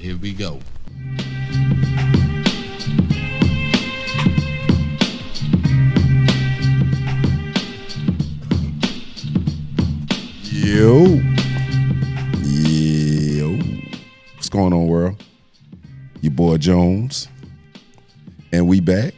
Here we go. Yo. What's going on, world? Your boy Jones. And we back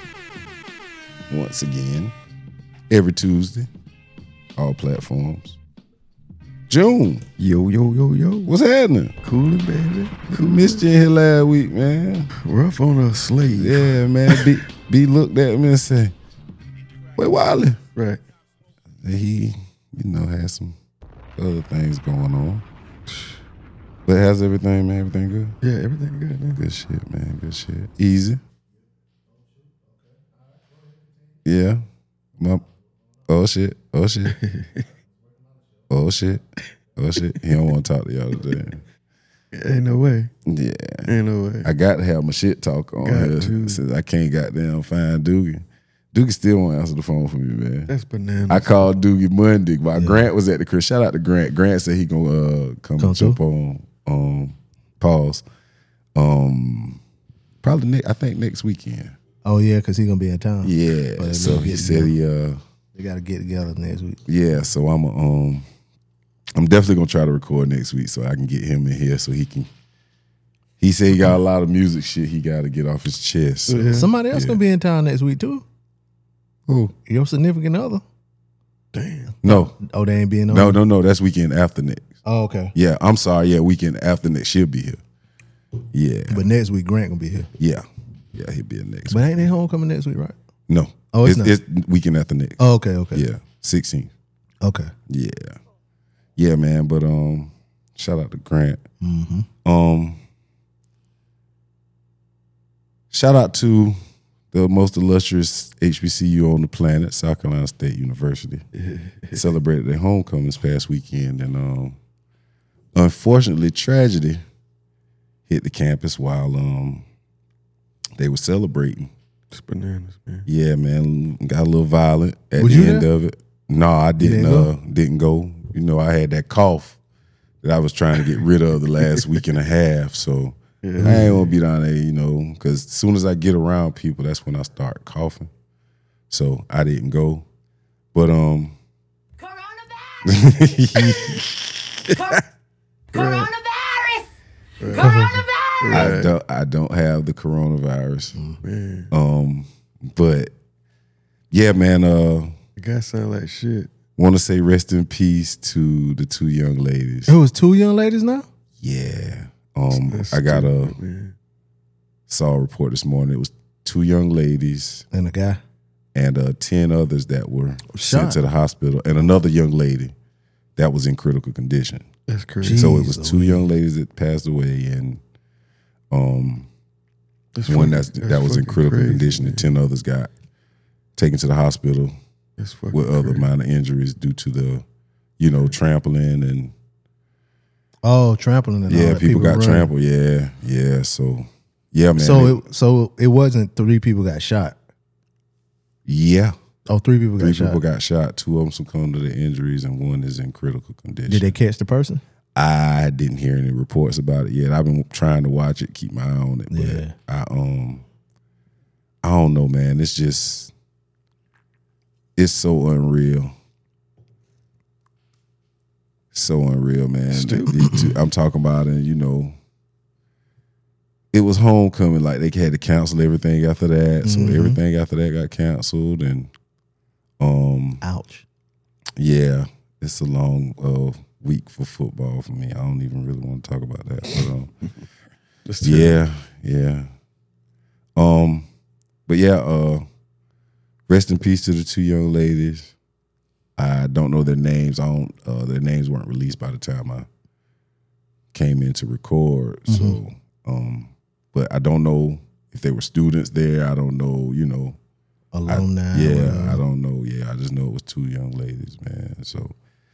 once again every Tuesday, all platforms. June. Yo. What's happening? Coolin', baby. Missed you here last week, man. Rough on a slave. Yeah, man. B looked at me and said, "Where Wally?" Right. And he, had some other things going on. But how's everything, man? Everything good? Yeah, everything good, man. Good shit, man. Good shit. Easy. Yeah. Oh shit. Oh shit. He don't want to talk to y'all today. Ain't no way. Yeah. Ain't no way. I got to have my shit talk on here since I can't goddamn find Doogie. Doogie still won't answer the phone for me, man. That's bananas. I called Doogie Monday while Grant was at the crib. Shout out to Grant. Grant said he gonna come jump on pause. Probably I think next weekend. Oh yeah, because he's gonna be in town. Yeah. But so he said they gotta get together next week. Yeah, so I'm definitely gonna try to record next week so I can get him in here so he can. He said he got a lot of music shit he got to get off his chest. So. Somebody else gonna be in town next week too. Who? Your significant other? Damn. No. Oh, they ain't being on. No. That's weekend after next. Oh, okay. Yeah, I'm sorry. Yeah, weekend after next she'll be here. Yeah. But next week Grant gonna be here. Yeah, he'll be here next. But ain't they homecoming next week, right? No. Oh, it's not. It's weekend after next. Oh, okay. Yeah, 16th. Okay. Yeah, man. But shout out to Grant. Mm-hmm. Shout out to the most illustrious HBCU on the planet, South Carolina State University. Celebrated their homecoming this past weekend, and unfortunately, tragedy hit the campus while they were celebrating. It's bananas, man. Yeah, man, got a little violent at Was the you end there? of it. No, I didn't go. I had that cough that I was trying to get rid of the last week and a half, so I ain't gonna be down there, because as soon as I get around people, that's when I start coughing. So I didn't go. But Coronavirus! I don't have the coronavirus. Man. But yeah, man, The guy sound like shit. want to say rest in peace to the two young ladies. It was two young ladies now? Yeah. That's I got stupid, man. saw a report this morning. It was two young ladies And a guy. and 10 others that were sent Shot. to the hospital, and another young lady that was in critical condition. That's crazy. So it was Jeez, two young ladies that passed away, and That's one fucking- that was in fucking critical crazy, condition, man. and 10 others got taken to the hospital That's fucking with other crazy. minor injuries due to the, trampling and Oh, trampling and all that. people got running. trampled. Yeah. So yeah, man. So it wasn't 3 people got shot. yeah. Oh, 3 people got 3 shot. people got shot. 2 of them succumbed to the injuries, and 1 is in critical condition. Did they catch the person? I didn't hear any reports about it yet. I've been trying to watch it, keep my eye on it, but Yeah. I don't know, man. It's so unreal. So unreal, man. I'm talking about it, it was homecoming. Like, they had to cancel everything after that. So everything after that got canceled, and Ouch. yeah, it's a long week for football for me. I don't even really want to talk about that. But That's terrible. yeah. But yeah, rest in peace to the 2 young ladies. I don't know their names. Their names weren't released by the time I came in to record. So, but I don't know if they were students there. I don't know, Alumni. I don't know. Yeah, I just know it was 2 young ladies, man. So,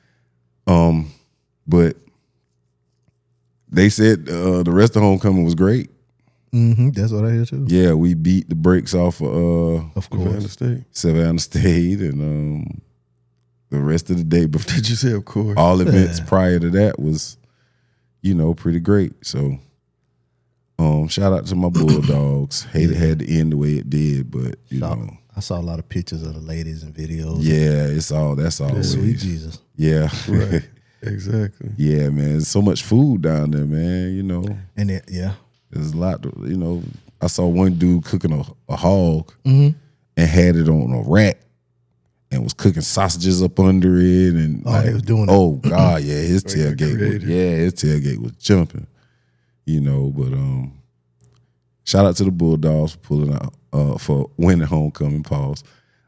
but they said the rest of homecoming was great. That's what I hear too. Yeah, we beat the brakes off of Of Savannah course. State. Savannah State, and the rest of the day before Did you say of course? all events prior to that was, pretty great. So Shout out to my Bulldogs. Hate it had to end the way it did, but you know. I saw a lot of pictures of the ladies and videos. Yeah, that's always. Sweet Jesus. Yeah. Right. Exactly. Yeah, man. There's so much food down there, man, you know. And it, yeah. There's a lot, you know. I saw one dude cooking a hog and had it on a rack and was cooking sausages up under it. And they was doing it. Oh, God, yeah. His creative. tailgate was jumping, you know. But shout out to the Bulldogs for pulling out, for winning homecoming, pause.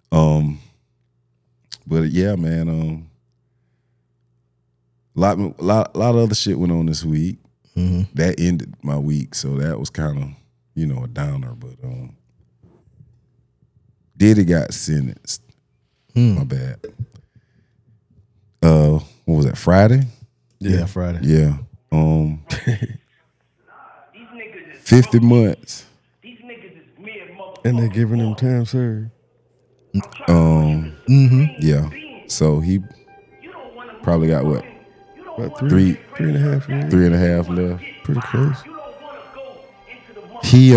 But yeah, man, a lot of other shit went on this week. That ended my week, so that was kind of, you know, a downer. But Diddy got sentenced. My bad. What was that? Friday? Yeah, Friday. Yeah. 50 months. And they're giving him time served. Yeah. So he probably got what? About Three and a half years. 3.5 left. Pretty close. He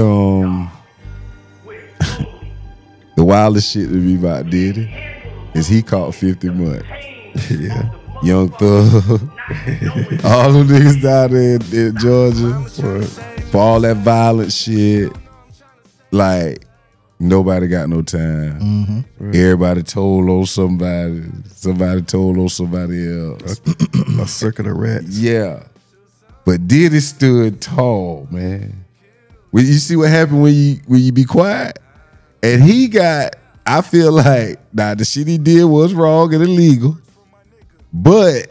the wildest shit to me about Diddy is he caught 50 months. Yeah. Young Thug, all them niggas down there in Georgia for all that violent shit. Like, nobody got no time. Everybody told on somebody. Somebody told on somebody else. A circuit of rats. Yeah. But Diddy stood tall, man. When you see what happened when you be quiet? And he got, I feel like, now the shit he did was wrong and illegal. But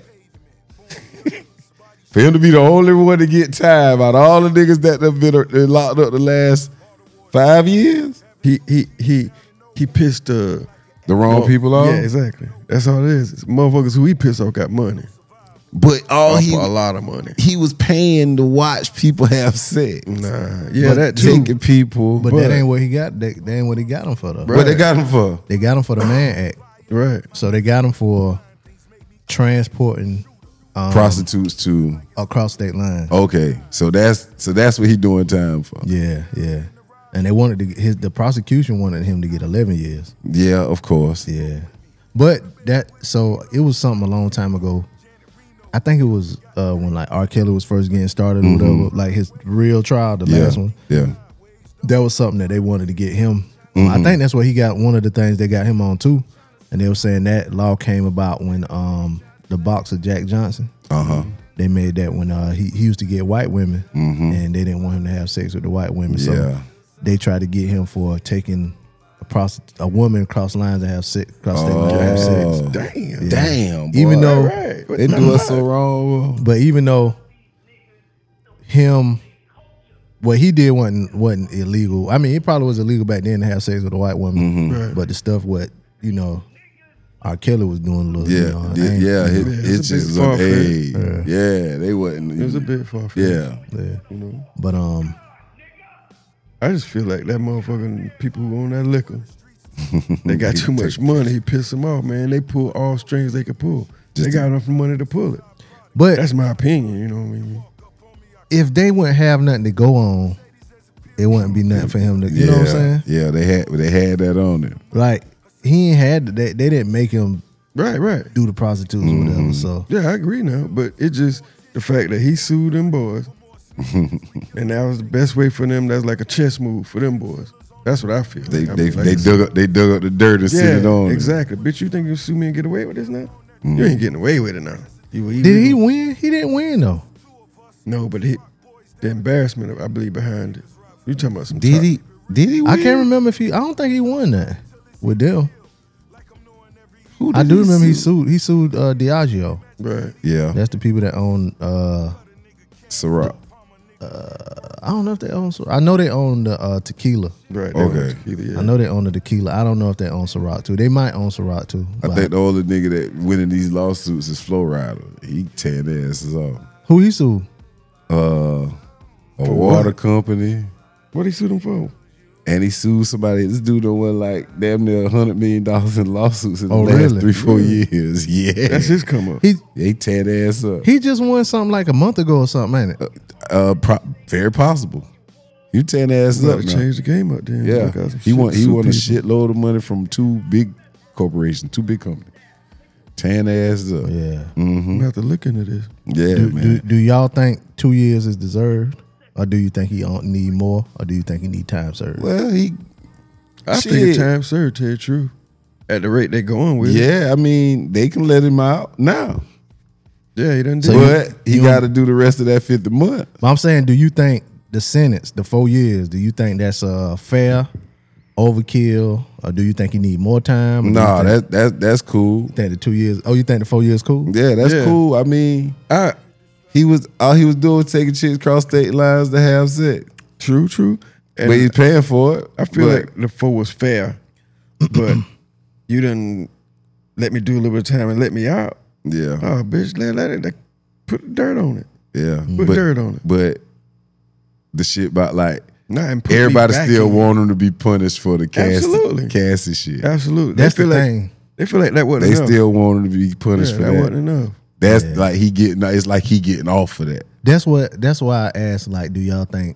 for him to be the only one to get time out of all the niggas that have been locked up the last 5 years, He pissed the wrong people off. Yeah, exactly. That's all it is. It's motherfuckers who he pissed off got money. But A lot of money. he was paying to watch people have sex. Nah. Yeah, But that too. Taking people. But that ain't what he got. That ain't what he got him for though. What they got him for? They got him for the Mann Act. Right. So they got him for transporting Prostitutes to. across state lines. Okay, so that's what he doing time for. Yeah, yeah. And they wanted to the prosecution wanted him to get 11 years. Yeah, of course. Yeah. But so it was something a long time ago. I think it was when like R. Kelly was first getting started or whatever, like his real trial, the last one. Yeah. That was something that they wanted to get him. I think that's what he got. One of the things they got him on too. And they were saying that law came about when the boxer Jack Johnson. They made that when he used to get white women, and they didn't want him to have sex with the white women. So they tried to get him for taking a woman across lines and have sex, cross state lines and have sex. Damn. Damn. Boy. Even though Right. They do us so wrong. But even though what he did wasn't illegal. I mean, it probably was illegal back then to have sex with a white woman. Right. But the stuff R. Kelly was doing a little. It's just far-fetched. they wasn't. It was a bit far-fetched. Yeah. You know? But I just feel like that motherfucking people who own that liquor, they got too much money. He pissed them off, man. They pull all strings they could pull. They got enough money to pull it. But That's my opinion, you know what I mean? if they wouldn't have nothing to go on, it wouldn't be nothing for him to. You know what I'm saying? Yeah, they had that on him. Like he ain't had they didn't make him Right. do the prostitutes or whatever. So Yeah, I agree now. But it just, the fact that he sued them boys, and that was the best way for them, that's like a chess move for them boys. That's what I feel. They like, dug up the dirt and sit it on. exactly. Bitch, you think you sue me and get away with this now? You ain't getting away with it now. did he win? He didn't win though. No, but the embarrassment, I believe, behind it. You talking about some Did he win? I can't remember if I don't think he won that with them. Who I did do remember sue? he sued Diageo. Right. Yeah. That's the people that own Ciroc. I don't know if they own I know they own the tequila. Right. Okay. Yeah. I know they own the tequila. I don't know if they own Ciroc too. They might own Ciroc too. I but think the only nigga that winning these lawsuits is Flo Rida. He tearing their asses off. who he sued? A water what? company. What he sued him for? And he sued somebody. This dude done won like damn near $100 million in lawsuits in the Oh, last really? 3-4 years. Yeah. That's his come up. They tear their ass up. He just won something like a month ago or something, ain't it? Very possible. You tearing ass You up got to now. change the game up there. Yeah, Look out some he shit, won a sue people. shitload of money from 2 big corporations, 2 big companies. Tearing ass up. Yeah. I'm gonna have to look into this. Yeah, Do, man. do y'all think 2 years is deserved, or do you think he don't need more, or do you think he need time served? Well, he. I Shit. figure time served, tell you the truth. At the rate they're going with it. Yeah, I mean, they can let him out now. Yeah, he done did So it. But he got to do the rest of that 50 month. But I'm saying, do you think the sentence, the 4 years, do you think that's fair, overkill, or do you think he need more time? Or do Nah, you think, that's cool. think the 2 years? Oh, you think the 4 years cool? Yeah, that's Yeah. cool. I mean, I, all he was doing was taking chicks across state lines to have sex. true. And But he's paying for it. I feel But- like the 4 was fair, but you didn't let me do a little bit of time and let me out. Yeah, Oh, bitch, let it put dirt on it. yeah. Put dirt on it. But the shit about like Not and put me everybody back still in. want him to be punished for the Absolutely. Cassie shit. Absolutely. That's they feel the like, thing. They feel like that wasn't They enough. still want him to be punished yeah, for that that. wasn't enough. That's like he getting. It's like he getting off for that. That's why I asked, like, do y'all think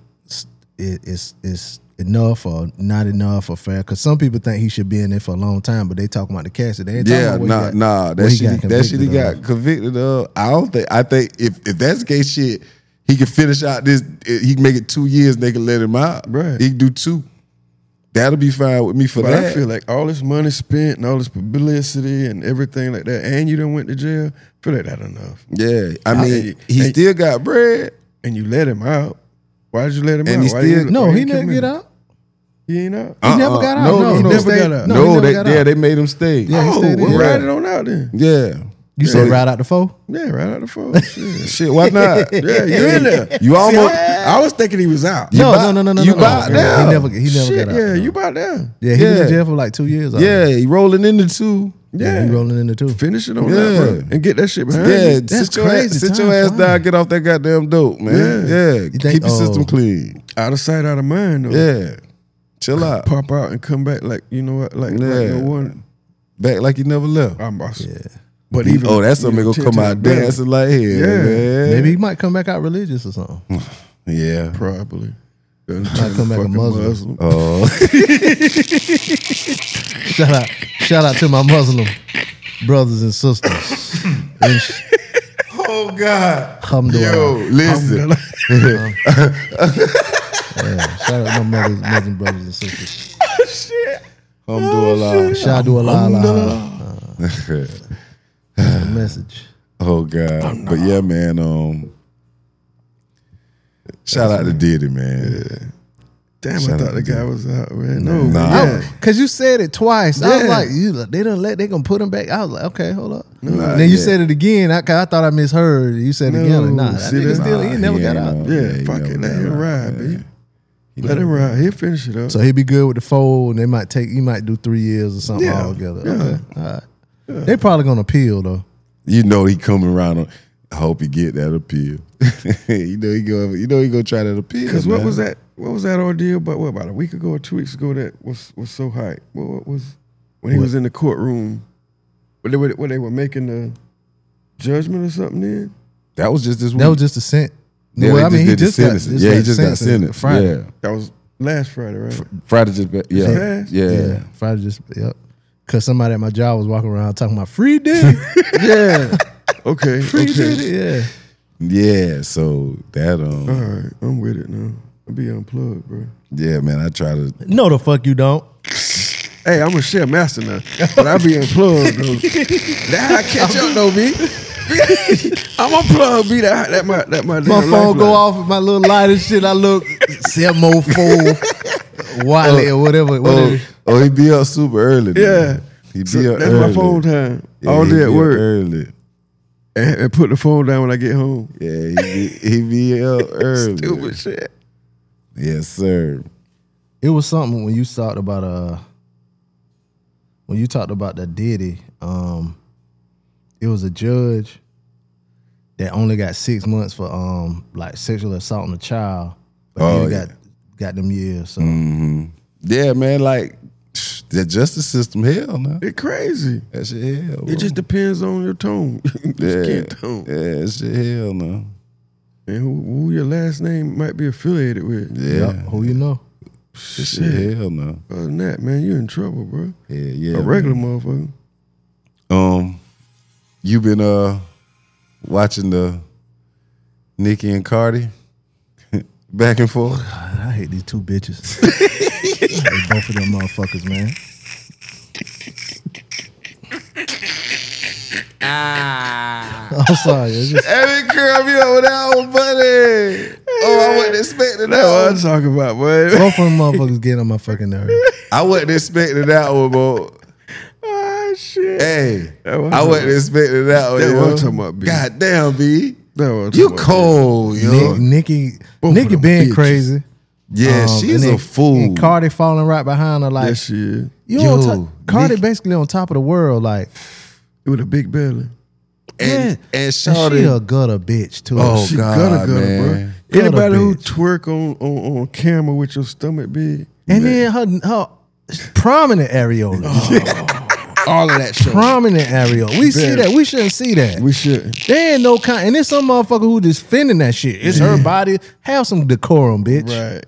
it's enough or not enough or fair? Because some people think he should be in there for a long time, but they talking about the Cassie. They ain't talking Yeah, about what he got, that what he shit. got That shit he convicted got of. convicted of. I think if that's the case, shit, he can finish out this. He can make it 2 years. And they can let him out. Right. He can do 2. That'll be fine with me for But that. I feel like all this money spent and all this publicity and everything like that, and you done went to jail, I feel like that enough. Yeah, I mean, Hey, he hey. still got bread. And you let him out. Why did you let him And out? he Why still- you- No, why he you didn't come get in? out. He ain't out. He never got out. No, he no, never got out. No, he never got out. they made him stay. Yeah, he Oh, stayed in. well, Yeah. ride it on out then. Yeah. You said right out the 4? Yeah, right out the phone. Shit. Shit, why not? Yeah, you in there. You almost. I was thinking he was out. No, about- no. you no. about He there. never Shit, got out. yeah, you about there. Yeah, he was Yeah. in jail for like 2 years. Yeah, he rolling into 2. Yeah, he rolling into 2. Finish it on Yeah. that, bro. And get that shit behind Yeah, you. That's sit your ass, crazy. sit Time your ass flying. down, get off that goddamn dope, man. Yeah, think- keep your system clean. Out of sight, out of mind, though. Yeah, chill out. Pop out and come back like, you know what, like Yeah. no one. Back like you never left. I'm boss. Yeah. But even Oh, that's something gonna 10 come times out better. dancing like hell, Yeah. man. Maybe he might come back out religious or something. Yeah. Probably. Might come back a Muslim. Oh, Shout out to my Muslim brothers and sisters. oh God. Alhamdulillah. Yo, listen. Yeah, shout out to my Muslim brothers and sisters. Alhamdulillah. Shout out to Allah. The message. Oh God. But yeah, man. Shout out to Diddy, man. Damn, Shout I out thought the to guy Diddy. was out, man. No, Nah. yeah. Cause you said it twice. I was Yeah. like, they gonna put him back. I was like, okay, hold up. Nah, then you yeah. said it again. I thought I misheard. You said it No, again. Like, nah, that see nigga that? still he Nah, never he got ain't out. no- Yeah, he fuck never it, let got him out, ride, man. B. Let him ride. He'll finish it up. So he be good with the 4, and they might take. He might do 3 years or something Yeah, all together. yeah. Okay, all right. They probably gonna appeal though. You know he coming around. I hope he get that appeal. you know he gonna try that appeal. Because what man. was that? What was that ordeal? But what about a week ago or 2 weeks ago that was so hype? What was when he was in the courtroom? When they were making the judgment or something? Then That was just this week. That was just a sent. Yeah, well, I they mean, he did the just got. sentencing. Yeah, he just got sentenced. Friday. Yeah. that was last Friday, right? Friday just yeah. Yeah. Yeah. Friday just yep. Cause somebody at my job was walking around talking about free Diddy, yeah. Okay. free okay. Diddy. Yeah. Yeah, so that All right, I'm with it now. I'll be unplugged, bro. yeah, man, I try to No, the fuck you don't. Hey, I'm a share master now, but I be unplugged though. That I catch up though, B. I'm unplugged, B. That my damn My phone lifeline. go off with my little light and shit. I look 704 Wiley or whatever. he be up super early. Yeah. Man. He be So up that's early. my phone time. Yeah, All he day be at up work. early. And put the phone down when I get home. Yeah, he be up early. Stupid shit. Yes, sir. It was something when you talked about the Diddy. It was a judge that only got 6 months for like sexual assault on a child, but Oh, Diddy yeah. got them years. So Yeah, man, like the justice system, hell no. It's crazy. That shit hell. It just depends on your tone. You just can't tone. Yeah, that shit hell no. And who your last name might be affiliated with. Yeah. Yep, who you know? Shit, hell no. Other than that, man, you in trouble, bro. Yeah. A regular motherfucker. You been watching the Nicki and Cardi back and forth? I hate these two bitches. I hate both of them motherfuckers, man. I'm sorry. It's just, Every girl be over that one, buddy. Oh, I wasn't expecting That's what I'm that talking about, boy. both of them motherfuckers getting on my fucking nerves. one. I wasn't expecting that one, bro. Ah, shit. Hey, That what I'm I talking wasn't expecting that one. That what yo. I'm talking about, B. God damn, B. That's what I'm You talking about, cold, yo. Nicki Both of them being bitches. crazy. Yeah, she's and a then- fool. And Cardi falling right behind her, like That shit. you Yo, on Cardi Nicki- basically on top of the world, like With a big belly. and and she Shawty, a gutter bitch too. Oh, She God, gutter, man. bro. Anybody who bitch. twerk on camera with your stomach big, And then her prominent areola. all of that shit. Prominent areola. We see that. We shouldn't see that. We shouldn't. There ain't no kind. And there's some motherfucker who defending that shit. It's her body. Have some decorum, bitch. Right.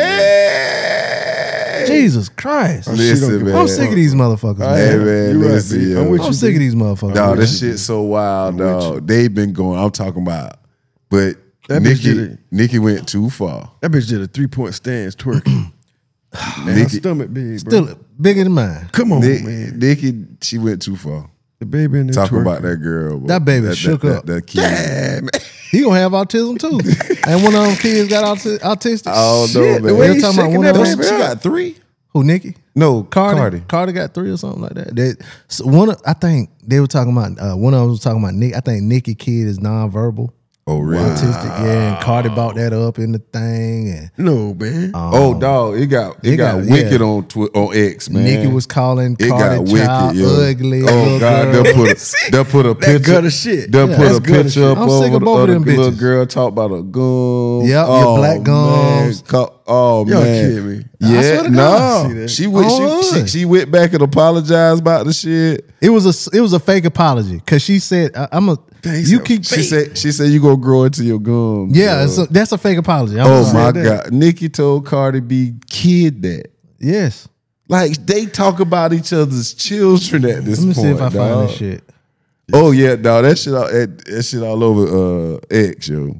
yeah. Jesus Christ. Listen, man. I'm sick of these motherfuckers, Hey, man. man, You right, listen, B. yo. I'm with I'm you, sick B. of these motherfuckers. Dog, man. this shit so wild, dog. They've been going. I'm talking about, but That bitch did it. Nicki went too far. That bitch did a 3-point stance twerking. Man, her Nicki- stomach big, bro. Still bigger than mine. Come on, man. Nicki, she went too far. The baby in there Talking twerking. about that girl, bro. That baby shook up. That kid. Yeah, man. He gonna have autism too. And one of them kids got autistic. Oh no, Shit, the man. way They he's talking about shaking one that of She them. baby got 3. Who, Nicki? No, Cardi got 3 or something like that. I think they were talking about one of them was talking about Nick. I think Nicki kid is nonverbal, Oh really? autistic. Yeah, and Cardi brought that up in the thing, and No, man. Oh dog, it got got- wicked yeah. on X, man. Nicki was calling It Cardi got child wicked, yo. ugly. Oh little God, girl. they'll put a picture. gutter shit. They'll Yeah, put that's a gutter picture up I'm sick over of both of the them little bitches. girl talk about a gum. Yep, your black gums. Oh Y'all man, kidding me. I yeah, swear to no. God. See that. She went. Oh, She went back and apologized about the shit. It was a fake apology because she said I'm a. Dang, You so keep She said you gonna grow into your gums. yeah. yo. That's a fake apology. I'm Oh sorry. my God, Nicki told Cardi B kid that. Yes. Like they talk about each other's children at this Let me point. see if I dog. find this shit. Oh yeah, dog. That shit all over X, yo.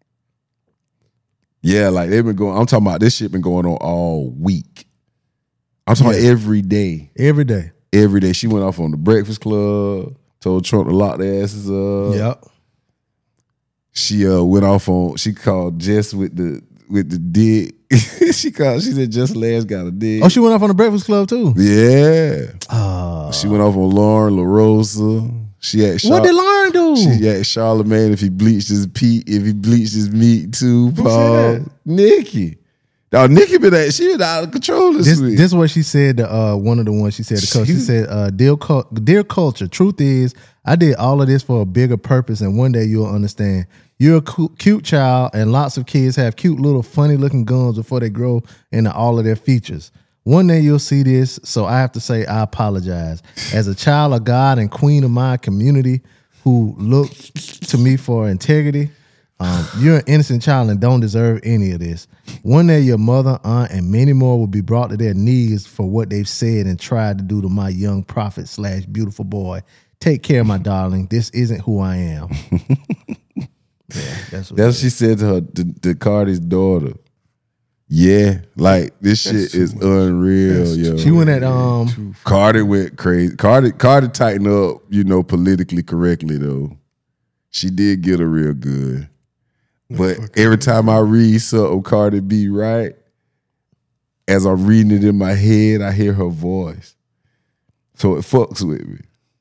Yeah, like they've been going. I'm talking about this shit been going on all week. I'm talking about every day. Every day. Every day. She went off on the Breakfast Club, told Trump to lock their asses up. Yep. She went off on. She called Jess with the dick. she said Jess last got a dick. Oh, she went off on the Breakfast Club too. Yeah. She went off on Lauren LaRosa. She asked What did Lauren do? She asked Charlamagne if he bleached his meat too. said Paul. that? Nicki. Now Nicki she been out of control this week. This is what she said. One of the ones she said to Coach. She said, "Dear culture, truth is, I did all of this for a bigger purpose, and one day you'll understand. You're a cute child, and lots of kids have cute little funny looking gums before they grow into all of their features. One day you'll see this, so I have to say I apologize. As a child of God and queen of my community who looked to me for integrity, you're an innocent child and don't deserve any of this. One day your mother, aunt, and many more will be brought to their knees for what they've said and tried to do to my young prophet / beautiful boy. Take care, my darling. This isn't who I am." Yeah, that's what she said to to Cardi's daughter. Yeah, like this shit is unreal, yo. she went at Cardi went crazy. Cardi tightened up, politically correctly though. She did get her real good. But every time I read something Cardi B right, as I'm reading it in my head, I hear her voice. So it fucks with me.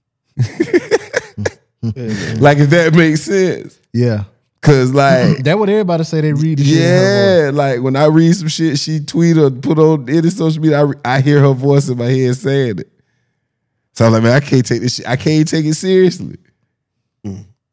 Like if that makes sense. yeah. Cause like That what everybody say they read the shit in her voice. yeah, like when I read some shit she tweet or put on any social media, I hear her voice in my head saying it. So I'm like, man, I can't take this shit. I can't take it seriously.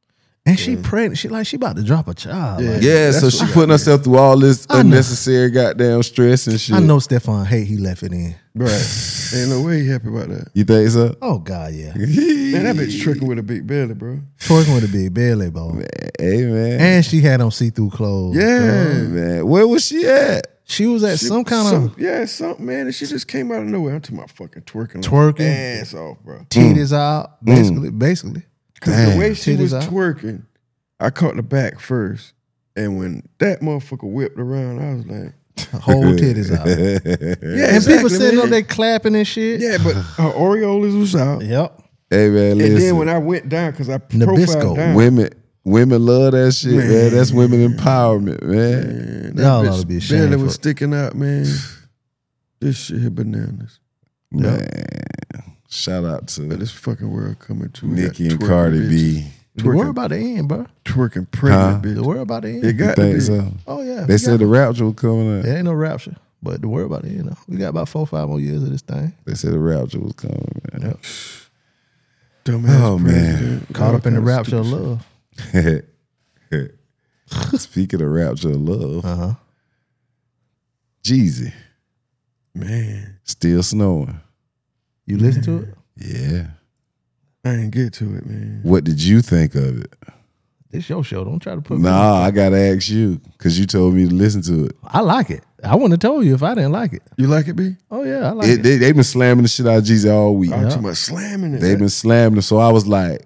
And she pregnant. She about to drop a child. Yeah. Like, Yeah, so That's she what putting got herself through all this I know. unnecessary goddamn stress and shit. I know Stephon hate he left it in. Right. Ain't no way he happy about that. You think so? Oh God, yeah. Man, that bitch tricking with a big belly, bro. Twerking with a big belly, bro. Hey man. And she had on see-through clothes. Yeah. girl. Man, where was she at? She was at some kind of Yeah, something, man. And she just came out of nowhere. I'm talking about fucking twerking. Twerking. Ass off, bro. titties out, basically. Because Damn. the way she was Titties out. twerking, I caught the back first. And when that motherfucker whipped around, I was like, Whole titties out. yeah, And people exactly, sitting man. up there clapping and shit. Yeah, but her Oreolas was out. Yep. Hey man, And listen. then when I went down, because I Nabisco. profiled down. women love that shit, man. Man. That's women empowerment, man. Man, that Y'all bitch ought to be ashamed belly for- was sticking out, man. This shit here bananas. Man. Shout out to But this fucking world coming to. We got Nikki and twerking Cardi bitches. B. The world Twerking, about to end, bro. twerking pregnant, Huh? The bitch. world about to end. It You got to think be. so? Oh yeah. They said the rapture was coming up. there ain't no rapture, but the world about to end. Though. We got about 4-5 more years of this thing. They said the rapture was coming, man. Yep. Dumbass Oh, man. president. Caught All up in the kinda rapture of stupid love. Speaking of rapture of love, Uh-huh. Jeezy shit. Man, still snowing. You listen to it? Yeah. I ain't get to it, man. What did you think of it? It's your show. Don't try to put me. Nah, I gotta ask you because you told me to listen to it. I like it. I wouldn't have told you if I didn't like it. You like it, B? Oh yeah, I like it. They been slamming the shit out of Jeezy all week. I'm talking about slamming it. They been slamming it. So I was like,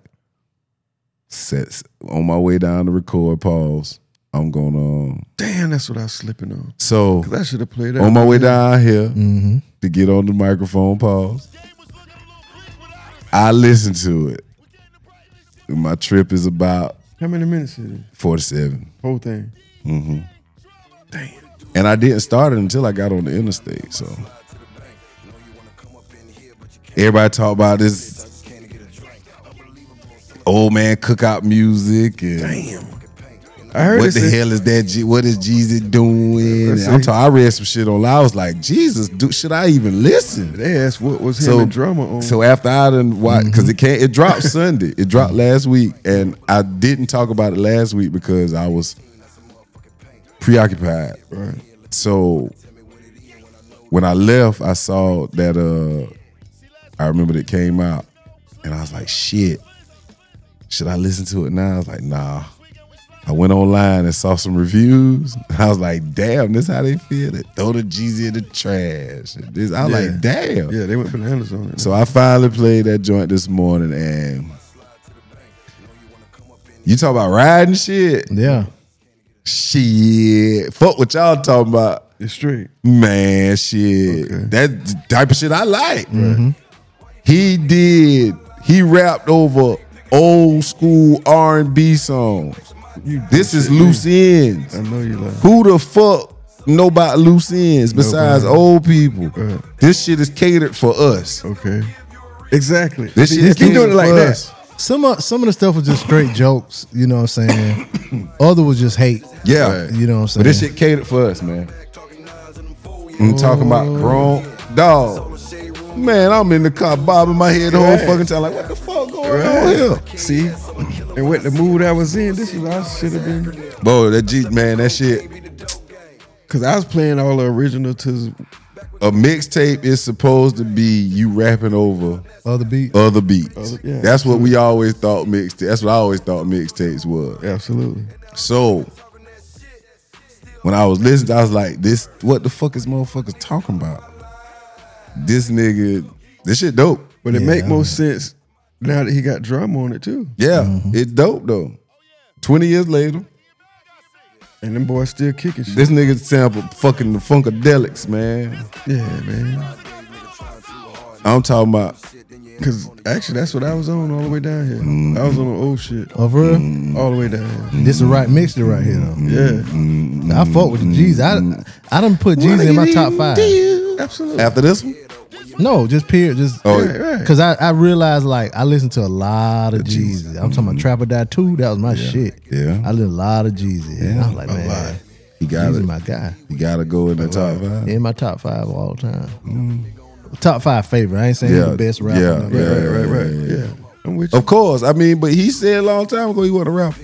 on my way down to record, pause. I'm gonna Damn, that's what I was slipping on. so 'Cause I should have played that. on my way down here Mm-hmm. to get on the microphone, pause. I listened to it. My trip is about How many minutes is it? 47. Whole thing. Mm-hmm. Damn. And I didn't start it until I got on the interstate. So everybody talk about this old man cookout music and Damn. I heard what it the say- hell is that? What is Jeezy doing? Let's I'm see. talking. I read some shit online. I was like, Jesus, should I even listen? They asked what was him So- and drummer on. So after I done watched, because it dropped Sunday. It dropped last week, and I didn't talk about it last week because I was preoccupied. right. So when I left, I saw that I remember it came out, and I was like, shit, should I listen to it now? I was like, nah. I went online and saw some reviews. I was like, damn, this how they feel. They throw the Jeezy in the trash. And this, I was Yeah. like, damn. Yeah, they went bananas on it. So I finally played that joint this morning, and you talk about riding shit? Yeah. Shit. Fuck what y'all talking about. It's straight. Man, shit. Okay. That type of shit I like. He rapped over old school R&B songs. This is loose ends. I know you like. Who the fuck know about loose ends besides Nobody. old people? Right. This shit is catered for us. Okay. Exactly. This shit They is keep doing catered it like for that. us. Some of the stuff was just straight jokes, you know what I'm saying? Other was just hate. Yeah. Right. You know what I'm saying? But this shit catered for us, man. I'm talking about grown dog. Man, I'm in the car bobbing my head the whole Right. fucking time. Like, what the fuck going on Right. here? See? And what the mood I was in, this is what I should have been. Bro, that shit. Because I was playing all the original to. A mixtape is supposed to be you rapping over Other beat. other beats. Yeah, That's what we always thought mixtape. That's what I always thought mixtapes was. Absolutely. So when I was listening, I was like, "This, what the fuck is motherfuckers talking about? This nigga, this shit dope. But it Yeah. make more sense now that he got drum on it too. Yeah, it's dope though. 20 years later, And them boys still kicking shit. this nigga sampled fucking the Funkadelics, man. Yeah, man. I'm talking about Because actually, that's what I was on all the way down here. I was on the old shit Oh, for real? all the way down here. This is the right mixture right here, though. Yeah, I fuck with the Jeezy. I done put Jeezy in my top 5. absolutely. after this one. No, just period. Just Oh, Right, right. because I realized like I listened to a lot of Jeezy. I'm talking about Trap or Die 2. That was my shit. Yeah. I listened to a lot of Jeezy. And I was like, man, He got Jeezy it. my guy. You gotta go in the top 5. In my top 5 all the time. Top 5 favorite. I ain't saying he's Yeah, the best rapper. yeah, no, yeah, no. Right. Yeah. I'm with you. Of course. I mean, but he said a long time ago he wasn't a rapper.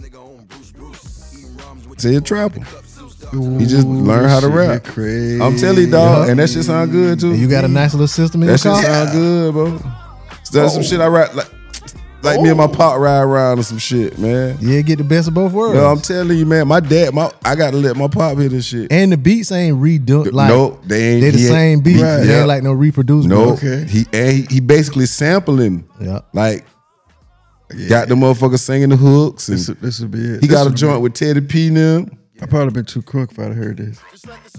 Said a trapper. He just learned how to rap. Crazy. I'm telling you, dog, and that shit sound good too. And you got a nice little system in your That shit car? sound good, bro. That's some shit I rap like me and my pop ride around or some shit, man. Yeah, get the best of both worlds. No, I'm telling you, man. My dad, I got to let my pop hear this shit. And the beats ain't redone. Like, Nope, they ain't. They the he ain't- same beat. Right. They Yeah. ain't like no reproduced. No, Okay. he basically sampling. Yeah. Like, got the motherfucker singing the hooks. And This would be it. he This got a would joint with Teddy P now. I probably been too crunk if I'd have heard this.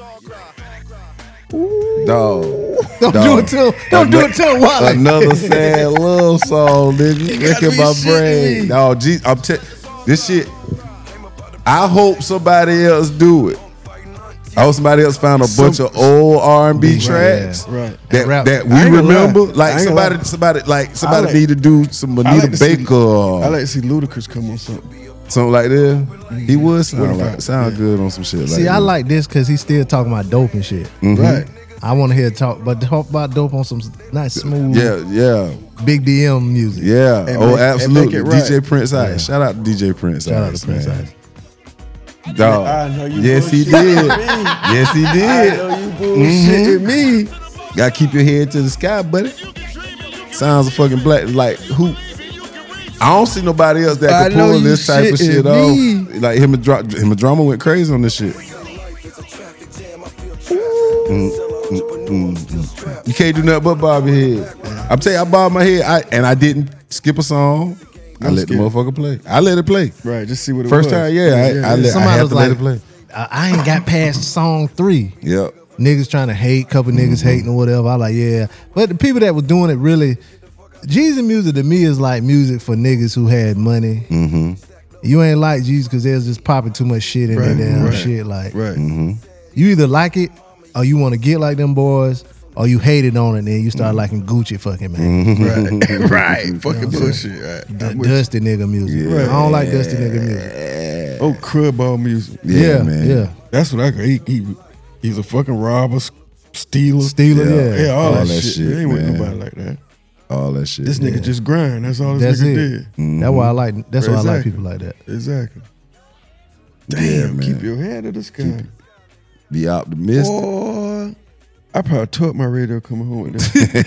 Dog. Don't do it to him. Don't do it to him, Wally. Another sad love song, nigga. Look at my brain. Dog, this shit. I hope somebody else do it. I hope somebody else found a bunch of old R&B tracks Right. that we I ain't gonna remember. lie. I Like ain't gonna somebody like- need to do some I Anita like to see- Baker or I like to see Ludacris come on something. something like that. He would sound What sound good on some shit like See, that. I like this because he's still talking about dope and shit. Right. I want to hear talk about dope on some nice, smooth, Yeah. big DM music. Yeah. And Oh, make- absolutely. and make it DJ right. Prince Ice. Shout out to DJ Prince Shout out Ice, to Prince man. Ice. Dog. I know you Yes, he bullshitting did. me. Yes, he I did. know you bullshitting me. Gotta keep your head to the sky, buddy. Sounds a fucking black. Like, who? I don't see nobody else that I could know pull you this type of shitting shit me. off. Like him and Drama went crazy on this shit. You can't do nothing but bob your head. I'm telling you, I bobbed my head, and I didn't skip a song. I let the skip. motherfucker play. I let it play. Right, just see what it First was. time, I Somebody have was to let like, it play. I ain't got past song 3. Yep. Niggas trying to hate, couple niggas hating or whatever. I like, yeah. But the people that were doing it really, Jesus music to me is like music for niggas who had money. Mm-hmm. You ain't like Jesus because there's just popping too much shit in Right, there damn right, shit. Like, Right. you either like it or you want to get like them boys or you hate it on it and then you start liking Gucci fucking man. Right. Right. Fucking bullshit. Right. The I'm with you. dusty nigga music. Yeah. I don't like dusty nigga music. Oh, crud ball music. Yeah, man. Yeah. That's what I got. He's a fucking robber, stealer. Stealer, yeah. Yeah, all All that, that shit. shit, They ain't with man. nobody like that. All that shit. This nigga just grind. That's all That's this nigga it. did. That's why I like. That's why I like Exactly. people like that. Exactly. Yeah, Damn, man. keep your head to the sky. Be optimistic. Boy, I probably took my radio coming home with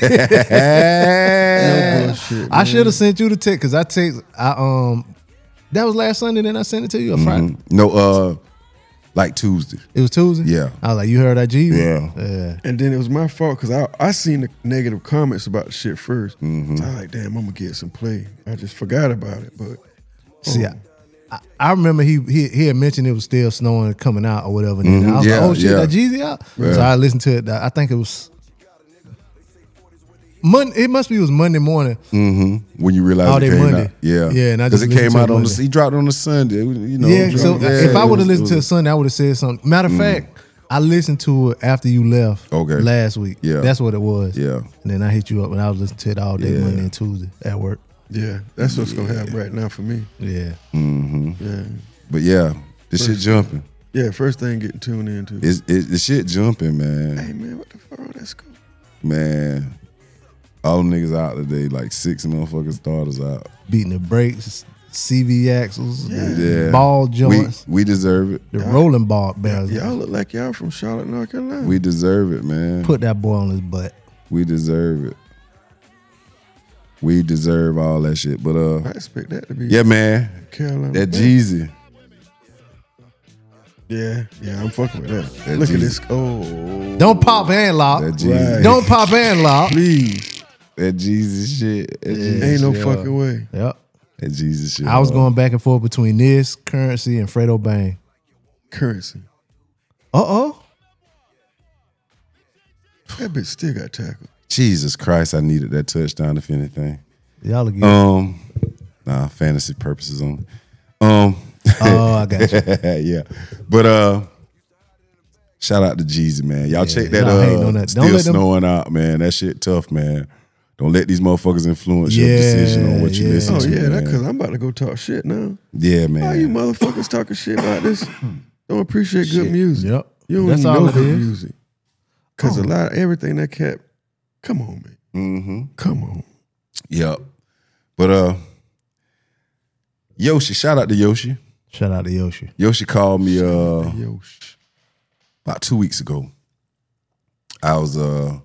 that. No bullshit. I should have sent you the text because that was last Sunday. Then I sent it to you on Friday. No, like Tuesday. It was Tuesday. Yeah. I was like, you heard that G? Yeah. And then it was my fault because I seen the negative comments about the shit first. So I was like, damn, I'm gonna get some play. I just forgot about it. But See, I remember he had mentioned it was still snowing coming out or whatever. And then I was Yeah, like, oh shit, yeah. that Jeezy out. Yeah. So I listened to it. I think it was Monday. It must be it was Monday morning. When you realize Oh, it they came Monday. out. Yeah. Yeah, and I Because just it came listened to out it on Monday. he dropped on the Sunday. You know. Yeah, so if I would have listened to it it. Sunday, I would have said something. Matter of fact, I listened to it after you left Okay. last week. Yeah. That's what it was. Yeah. And then I hit you up and I was listening to it all day, Yeah. Monday and Tuesday at work. yeah, that's what's gonna happen right now for me. Yeah. Yeah. But yeah, this shit jumping. Yeah, first thing getting tuned into. The shit jumping, man. Hey man, what the fuck? Oh, that's cool. Man. All them niggas out today, like 6 motherfucking starters out. Beating the brakes, CV axles, Yeah. ball joints, We deserve it. the rolling ball barrels. Y'all look like y'all from Charlotte, North Carolina. We deserve it, man. Put that boy on his butt. We deserve it. We deserve all that shit. But I expect that to be yeah, man. Carolina. That Jeezy. Yeah, I'm fucking with that. That Look at Jesus. this. Oh, Don't pop and lock. That Jeezy. Right. Don't pop and lock. please. That Jesus shit. That Jesus Ain't no shit fucking hard. way. Yep. That Jesus shit. I was hard. going back and forth between this, Currency, and Fredo Bang. Currency. That bitch still got tackled. Jesus Christ, I needed that touchdown if anything. Y'all again. Fantasy purposes only. Oh, I got you. Yeah. But shout out to Jeezy, man. Y'all check that y'all hating on that. Don't Still let them- snowing out, man. That shit tough, man. Don't let these motherfuckers influence your Yeah, decision on what you yeah. listen Oh to. yeah, man. that because I'm about to go talk shit now. Yeah, Why you man. motherfuckers talking shit about this? Don't appreciate good music. Yep. You don't That's even all know it good is. music. Because a lot of everything that kept, come on, man. Mm-hmm. Come on. Yep. But Yoshi, shout out to Yoshi. Shout out to Yoshi. Yoshi called me Yosh. about 2 weeks ago. I was on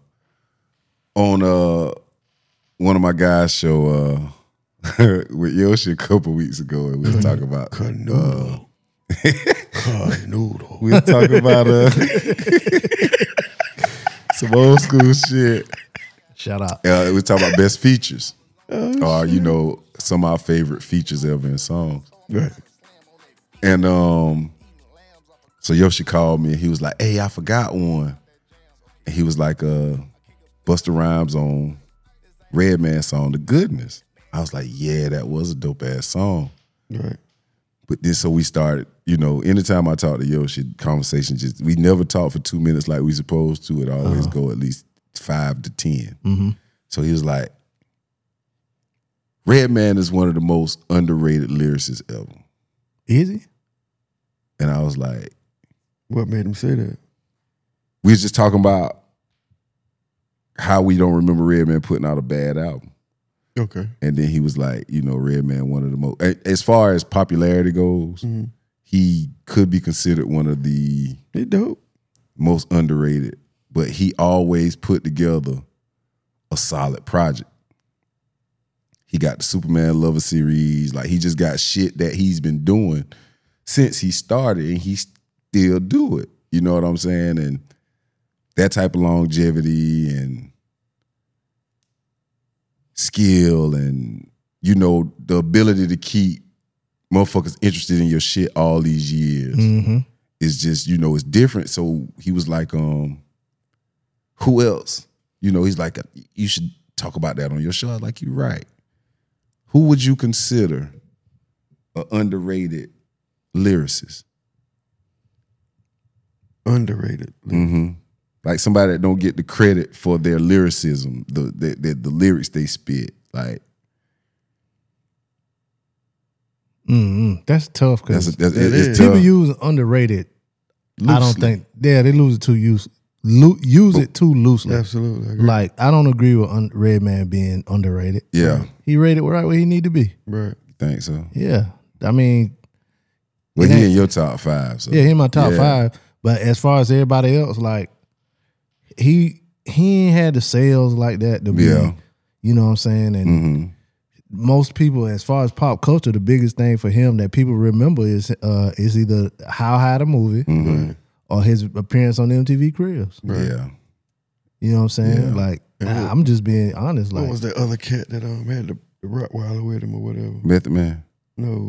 one of my guys' show with Yoshi a couple weeks ago, and we was talking about Canoodle. Canoodle. we were talking about some old school shit. Shout out. We were talking about best features, or some of our favorite features ever in songs. Right. And so Yoshi called me and he was like, "Hey, I forgot one." And he was like, Busta Rhymes on Redman song, "The Goodness." I was like, "Yeah, that was a dope ass song." Right. But then so we started, anytime I talk to Yoshi, conversation we never talk for 2 minutes like we supposed to. It always go at least 5 to 10. Mm-hmm. So he was like, Redman is one of the most underrated lyricists ever. Is he? And I was like, What made him say that? we was just talking about how we don't remember Redman putting out a bad album. Okay. And then he was like, Redman, one of the most, as far as popularity goes, he could be considered one of the He dope. most underrated, but he always put together a solid project. He got the Superman Lover series. Like, he just got shit that he's been doing since he started, and he still do it. You know what I'm saying? And that type of longevity and skill and, the ability to keep motherfuckers interested in your shit all these years Mm-hmm. is just, it's different. So he was like, who else? He's like, you should talk about that on your show. I was like, you're right. Who would you consider an underrated lyricist? Underrated. Mm-hmm. Like somebody that don't get the credit for their lyricism, the lyrics they spit. Like, That's tough because it's people tough. use underrated. I don't Loosely. think. Yeah, they lose it too use it too loosely. Absolutely. I agree. Like, I don't agree with Redman being underrated. Yeah, He rated right where he need to be. Right. think so. Yeah, I mean, Well, It he ain't- in your top 5. So. yeah, he in my top Yeah. 5. But as far as everybody else, like, he ain't had the sales like that to be. Yeah. You know what I'm saying? And Mm-hmm. most people, as far as pop culture, the biggest thing for him that people remember is either How High the movie Mm-hmm. or his appearance on MTV Cribs. Yeah. You know what I'm saying? Yeah. Like, And what- I'm just being honest. What Like, was that other cat that had the Rottweiler with him or whatever? Method Man. No,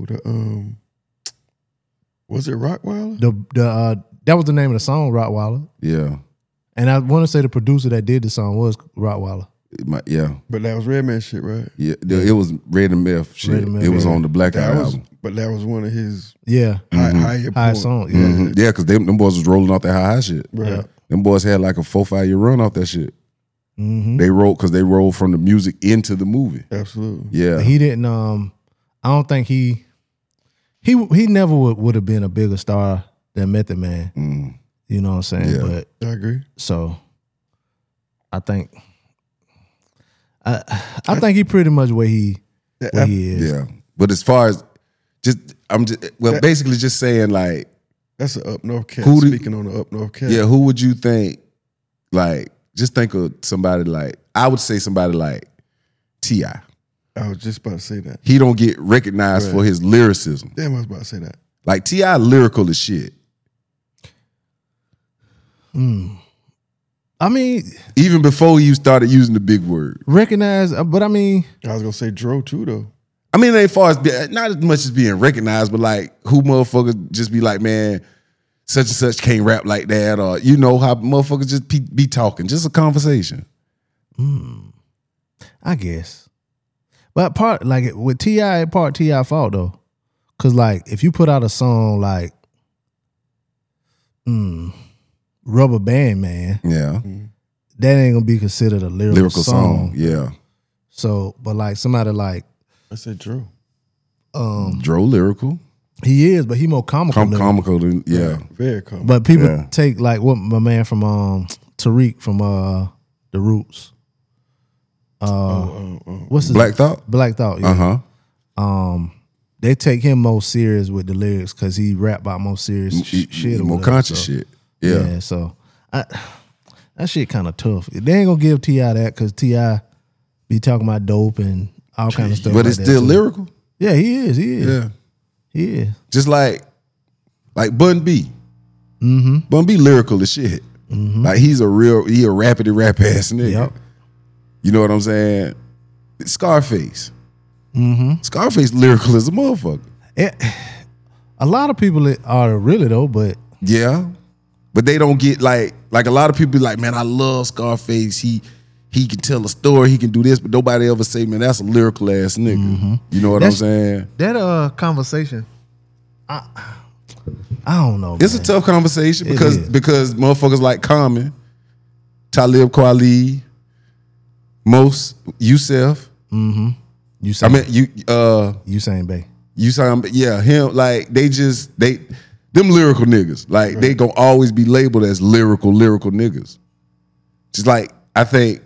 was it Rottweiler? that was the name of the song, Rottweiler. Yeah. And I want to say the producer that did the song was Rottweiler. Yeah. But that was Redman shit, right? Yeah. It was Red and Meth shit. Red and Meth, it was yeah. on the Black Eye That was, album. but that was one of his Yeah, higher high point. song. Yeah, Mhm. Yeah, because them boys was rolling off that high shit. Right. Yeah. Them boys had like a 4-5 year run off that shit. Mm-hmm. They rolled from the music into the movie. Absolutely. Yeah. He didn't. I don't think he never would have been a bigger star than Method Man. Mm. You know what I'm saying? Yeah. But I agree. so I think I think he pretty much where he is. Yeah. But as far as basically just saying like, That's an up north cat. Who do- Speaking on the up north cat. yeah, who would you think, like, just think of somebody like, I would say somebody like T.I. I was just about to say that. He don't get recognized for his lyricism. Damn, I was about to say that. Like T.I. lyrical as shit. I mean, Even before you started using the big word. recognize, but I mean, I was gonna say Dro too though. I mean, as far as not as much as being recognized, but like who motherfuckers just be like, man, such and such can't rap like that, or how motherfuckers just be talking, just a conversation. I guess. But part like with T.I., part T.I. fault though, because like if you put out a song like Rubber Band Man, Yeah, that ain't gonna be considered a lyrical song. Yeah, So, but like somebody like I said Dro. Dro lyrical, he is, but he more comical. than- comical than Very common. But people Yeah. take like what my man from Tariq from The Roots. what's his Black Thought. Black Thought. Yeah. Uh-huh. They take him more serious with the lyrics because he rap about more serious shit. or More whatever, conscious so. shit. Yeah. So that shit kind of tough. They ain't gonna give T.I. that because T.I. be talking about dope and all kind of stuff. But like it's that still too. lyrical. Yeah, he is. Yeah. He is. Just like Bun B. Mm-hmm. Bun B lyrical as shit. Mm-hmm. Like he a rappity rap ass nigga. Yep. You know what I'm saying? Scarface. Mm-hmm. Scarface lyrical as a motherfucker. A lot of people are really though, but Yeah. But they don't get like a lot of people be like, man, I love Scarface. He can tell a story, he can do this, but nobody ever say, man, that's a lyrical ass nigga. Mm-hmm. You know what I'm saying? that conversation, I don't know. It's man. a tough conversation It because is. motherfuckers like Common, Talib Kweli, Mos, Yusef. You I saying, mean, you saying, Bay? you sound, yeah, him. Like them lyrical niggas. Like they gonna always be labeled as lyrical niggas. Just like I think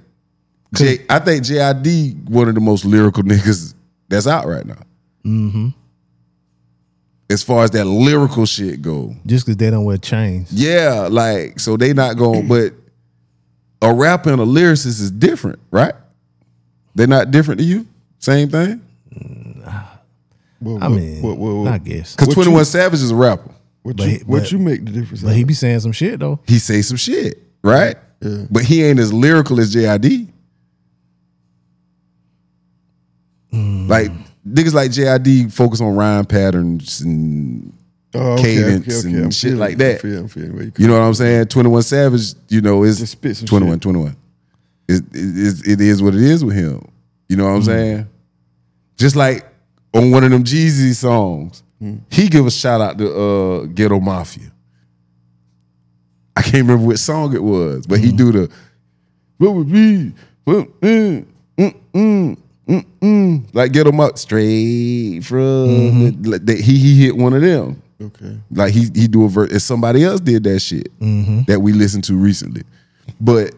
JID one of the most lyrical niggas that's out right now. Mm-hmm. As far as that lyrical shit go, Just because they don't wear chains. yeah, like so they not going. But a rapper and a lyricist is different, right? They're not different to you. Same thing. What, I mean, what, I guess. Because 21 Savage is a rapper. What you make the difference? But he be saying some shit though. He say some shit, right? Yeah. But he ain't as lyrical as JID. Like niggas like JID focus on rhyme patterns and cadence and I'm shit feeling like it. that. I'm feeling where You know what I'm saying? 21 Savage, you know, is Just spit some 21, shit. 21. It is what it is with him. You know what I'm saying? Just like on one of them Jeezy songs, he give a shout out to Ghetto Mafia. I can't remember which song it was, but he do the what would be like Ghetto Mafia straight from he hit one of them. Okay. Like he do a verse. If somebody else did that shit that we listened to recently, but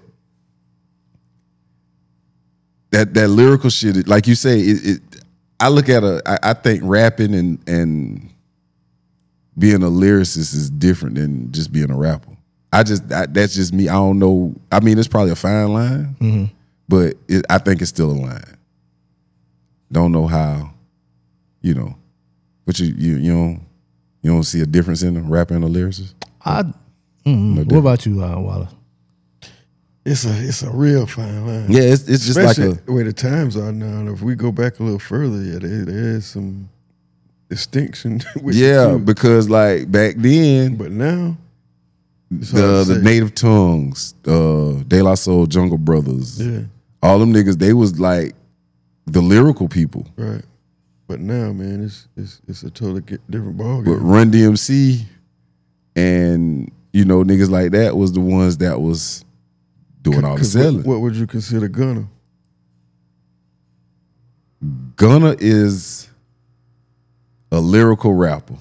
that lyrical shit, like you say, I look at I think rapping and being a lyricist is different than just being a rapper. That's just me. I don't know. I mean, it's probably a fine line, but I think it's still a line. Don't know how, you know, but you don't see a difference in a rapper and a lyricist. What about you, Waller? It's a real fine line. Yeah, it's just Especially like where the times are now. And if we go back a little further, yeah, there is some distinction. With the two. because like back then, But now, it's hard to the say. Native Tongues, De La Soul, Jungle Brothers, Yeah, all them niggas, they was like the lyrical people. right. But now, man, it's a totally different ballgame. But Run DMC and you know niggas like that was the ones that was doing all the 'Cause selling. what would you consider Gunna? Gunna is a lyrical rapper.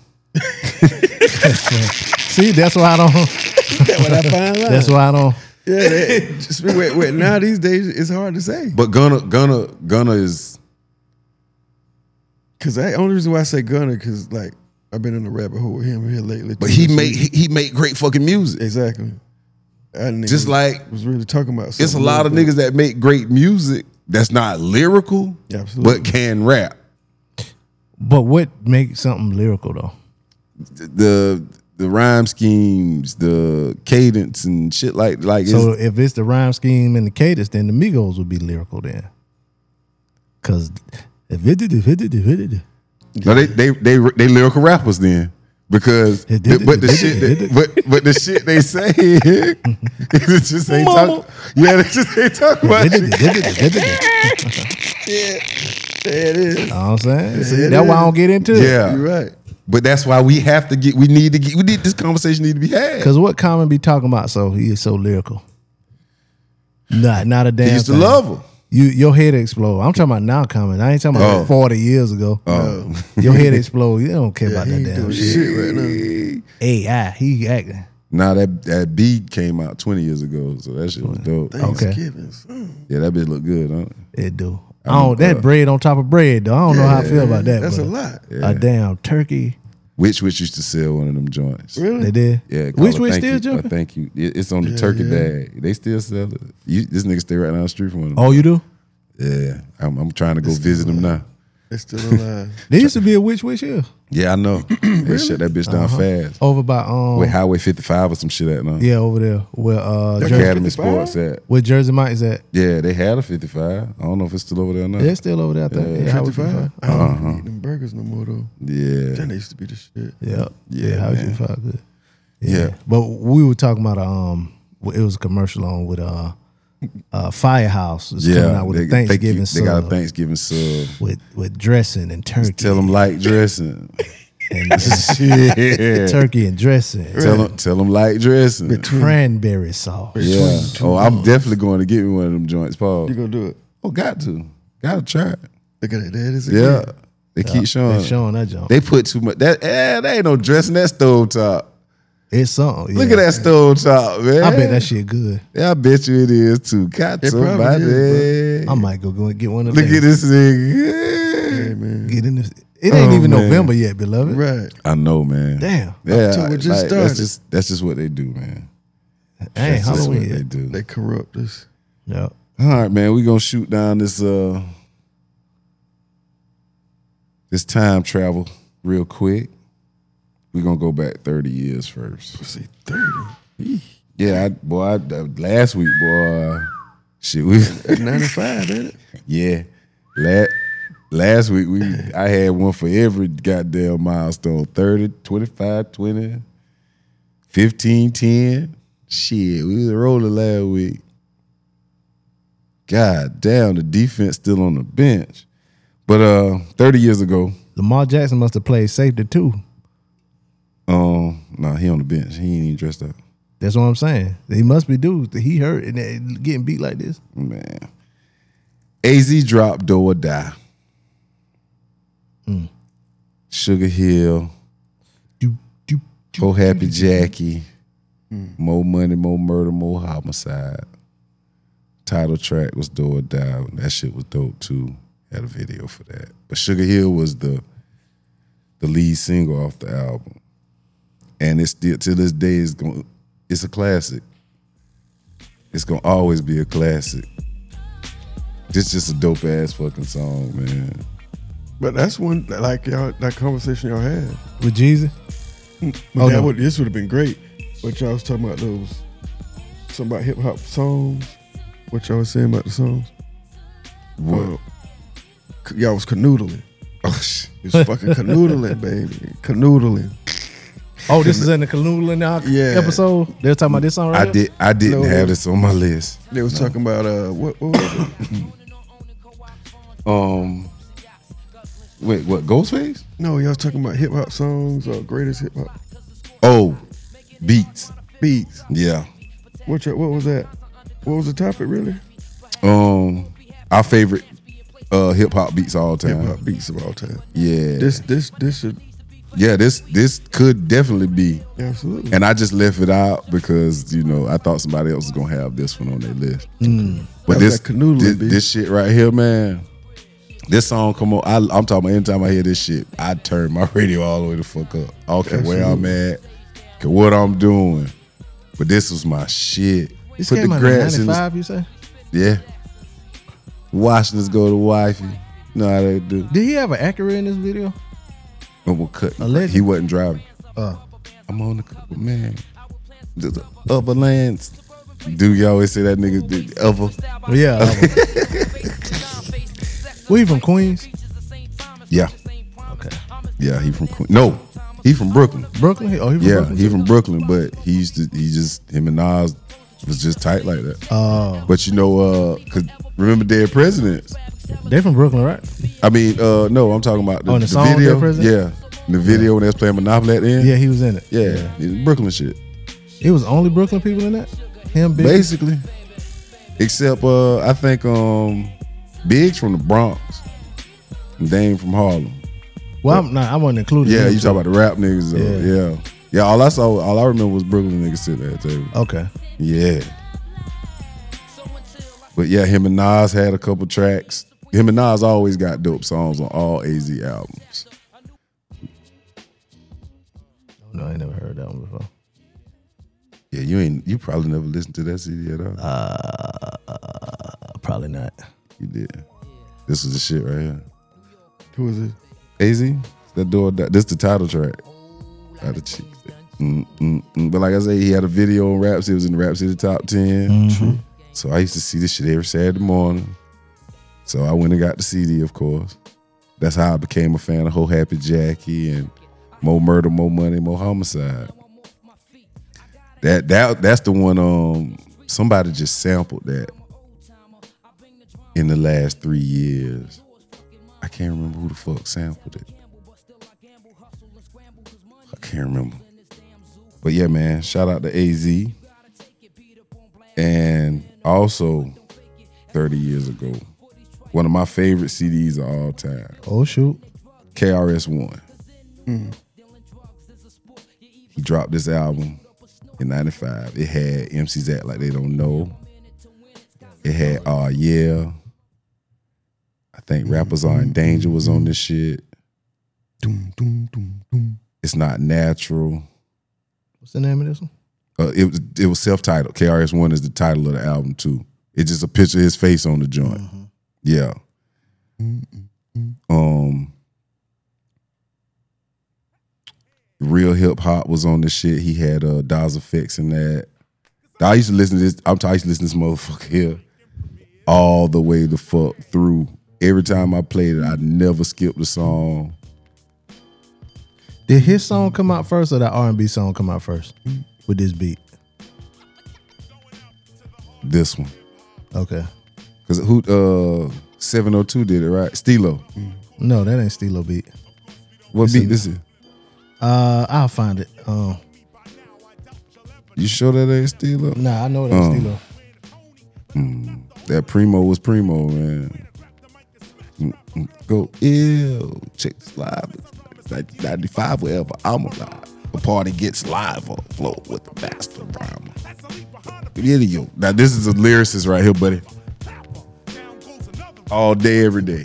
See, that's why I don't. What I find out. That's why I don't. Yeah, just wait. Now these days, it's hard to say. But Gunna is Because the only reason why I say Gunna, because like I've been in a rabbit hole with him here lately. but too. he made great fucking music. Exactly. That nigga Just like was really talking about. it's a something lot of real niggas that make great music that's not lyrical, Yeah, absolutely. but can rap. But what makes something lyrical though? The rhyme schemes, the cadence and shit like So if it's the rhyme scheme and the cadence, then the Migos would be lyrical then. Cause if it did, no, they lyrical rappers then. Because but the shit they say it just ain't talk. Yeah, they just ain't talking about shit. Yeah, it is. You know what I'm saying? See, it that's why I is. don't get into it. Yeah. You're right. But that's why we need this conversation need to be had. Cause what Common be talking about? So he is so lyrical. Not a damn. He used to thing. love her. Your head explode. I'm talking about now, Common. I ain't talking about 40 years ago. Your head explode. You don't care about He that ain't damn doing shit. shit right now. AI, he acting. Nah, that bead came out 20 years ago, so that shit was dope. Thanksgiving. Yeah, that bitch look good, huh? It do. That bread on top of bread, though. I don't know how I feel about that. That's but a lot. A damn turkey. Witch used to sell one of them joints. Really? They did? Yeah. Which called still a jumping? thank you. It's on the turkey bag. They still sell it. This nigga stay right down the street from them. Oh, you do? Yeah. I'm trying to go visit them now. They still alive. There used to be a witch here. Yeah, I know. They shut that bitch down fast. Over by Where Highway 55 or some shit at now. yeah, over there. Where Jersey, Academy 55? Sports at. where Jersey Mike's at. Yeah, they had a 55. I don't know if it's still over there or not. Yeah, it's still over there, I think. Yeah, Highway 55. I don't eat them burgers no more though. Yeah. That used to be the shit. Yeah. Yeah, Highway man. 55 good. Yeah. But we were talking about it was a commercial on with Firehouse is coming out with a Thanksgiving They got a sub Thanksgiving sub. with dressing and turkey. Tell them light dressing. and Shit. turkey and dressing. Tell them light dressing. Cranberry sauce. Yeah. Oh, I'm definitely going to get me one of them joints, Paul. You gonna do it? Oh, got to try it. Look at it. There it is Yeah. again. They keep showing. They showing that jump. They put too much. That ain't no dressing. That stove top. It's something. Look yeah. at that stove top, man. I bet that shit good. Yeah, I bet you it is too. Got It probably somebody. is, I might go and get one of Look those. at this nigga. Hey man. Get in this. It ain't even man. November yet, beloved. Right. I know, man. Damn. Yeah, October just started. that's just what they do, man. Ain't That's just Halloween what they yet. do. They corrupt us. Yeah. All right, man. We gonna shoot down this this time travel real quick. We gonna go back 30 years first. Let's see, 30. Yeah, last week, boy. Shit, we That's 95, ain't it? yeah. Last week I had one for every goddamn milestone. 30, 25, 20, 15, 10. Shit, we was rolling last week. God damn, the defense still on the bench. But 30 years ago, Lamar Jackson must have played safety too. nah, he on the bench. He ain't even dressed up. That's what I'm saying. He must be dude. He hurt and getting beat like this. Man. AZ dropped Do or Die. Sugar Hill. Oh Happy Jackie. More Money, More Murder, More Homicide. Title track was Do or Die. That shit was dope too. Had a video for that. But Sugar Hill was the lead single off the album. And it's still to this day it's a classic. It's gonna always be a classic. It's just a dope ass fucking song, man. But that's one like y'all that conversation y'all had. With Jeezy? But no. this would have been great. But y'all was talking about something about hip hop songs. What y'all was saying about the songs? What? Y'all was canoodling. Oh shit. You was fucking canoodling, baby. Canoodling. Oh, this is in the Canoodling now episode? They were talking about this song right here? I didn't No. have this on my list. They was talking about what was it? Wait, what? Ghostface? No, y'all was talking about hip hop songs or greatest hip hop Oh, beats. beats. Yeah. What was that? What was the topic really? Our favorite hip hop beats of all Hip time. hop beats of all time. Yeah. This should Yeah, this could definitely be. absolutely. And I just left it out because, I thought somebody else was gonna have this one on their list. But That was that canoodling beat. this shit right here, man. This song come on. I'm talking about anytime I hear this shit, I turn my radio all the way the fuck up. I don't care where I'm at, care what I'm doing. But this was my shit. This Put came the out in grass in the 95, you say? yeah. Watching us go to wifey. You know how they do. Did he have an Acura in this video? And we'll cut. Allegedly. He wasn't driving. Uh, I'm on the man. The upper lands. Dude, you always say that nigga the upper. yeah. Where you from, Queens? Yeah. Okay. Yeah, he from Queens. No, he from Brooklyn. Brooklyn? Oh, he from Yeah, Brooklyn? he from Brooklyn, but him and Nas was just tight like that. Oh. But cause remember Dead Presidents? They from Brooklyn, right? I mean, no, I'm talking about Oh, in the the song video. Dead President? Yeah. In the video when they was playing Monopoly at the end. Yeah, he was in it. Yeah. It's Brooklyn shit. It was only Brooklyn people in that? Him, Big? Basically. Except I think Biggs from the Bronx. And Dame from Harlem. Well, I wasn't included. Yeah, him you too. talking about the rap niggas though. Yeah. Yeah, all I remember was Brooklyn niggas sitting at the table. Okay. Yeah. But yeah, him and Nas had a couple tracks. Him and Nas always got dope songs on all AZ albums. No, I ain't never heard that one before. Yeah, you probably never listened to that CD at all. Probably not. You did. This was the shit right here. Who is it? AZ? That door. This the title track. Out of cheeks. But like I say, he had a video on Rap City. It was in the Rap City top 10. True. So I used to see this shit every Saturday morning. So I went and got the CD, of course. That's how I became a fan of Ho Happy Jackie and More Murder, More Money, More Homicide. That's the one. Somebody just sampled that in the last 3 years. I can't remember who the fuck sampled it. I can't remember. But yeah, man, shout out to AZ. And also, 30 years ago, one of my favorite CDs of all time. Oh, shoot. KRS-One. He dropped this album in 95. It had MCs Act Like They Don't Know. It had Yeah. I think Rappers Are in Danger was on this shit. It's Not Natural. What's the name of this one? It was self-titled. KRS-One is the title of the album too. It's just a picture of his face on the joint. Yeah. Real Hip Hop was on this shit. He had Daz Effects in that. I used to listen to this. I used to listen to this motherfucker here all the way the fuck through. Every time I played it, I never skipped the song. Did his song come out first or that R&B song come out first with this beat? This one. Okay. Because 702 did it, right? Stilo. No, that ain't Stilo beat. What beat this is? I'll find it. You sure that ain't Stilo? Nah, I know that's Stilo. That Primo was Primo, man. Go ill. Check this live. 95 wherever I'm alive. The party gets live on the floor with the master rhymer. Video. Now this is a lyricist right here, buddy. All day, every day.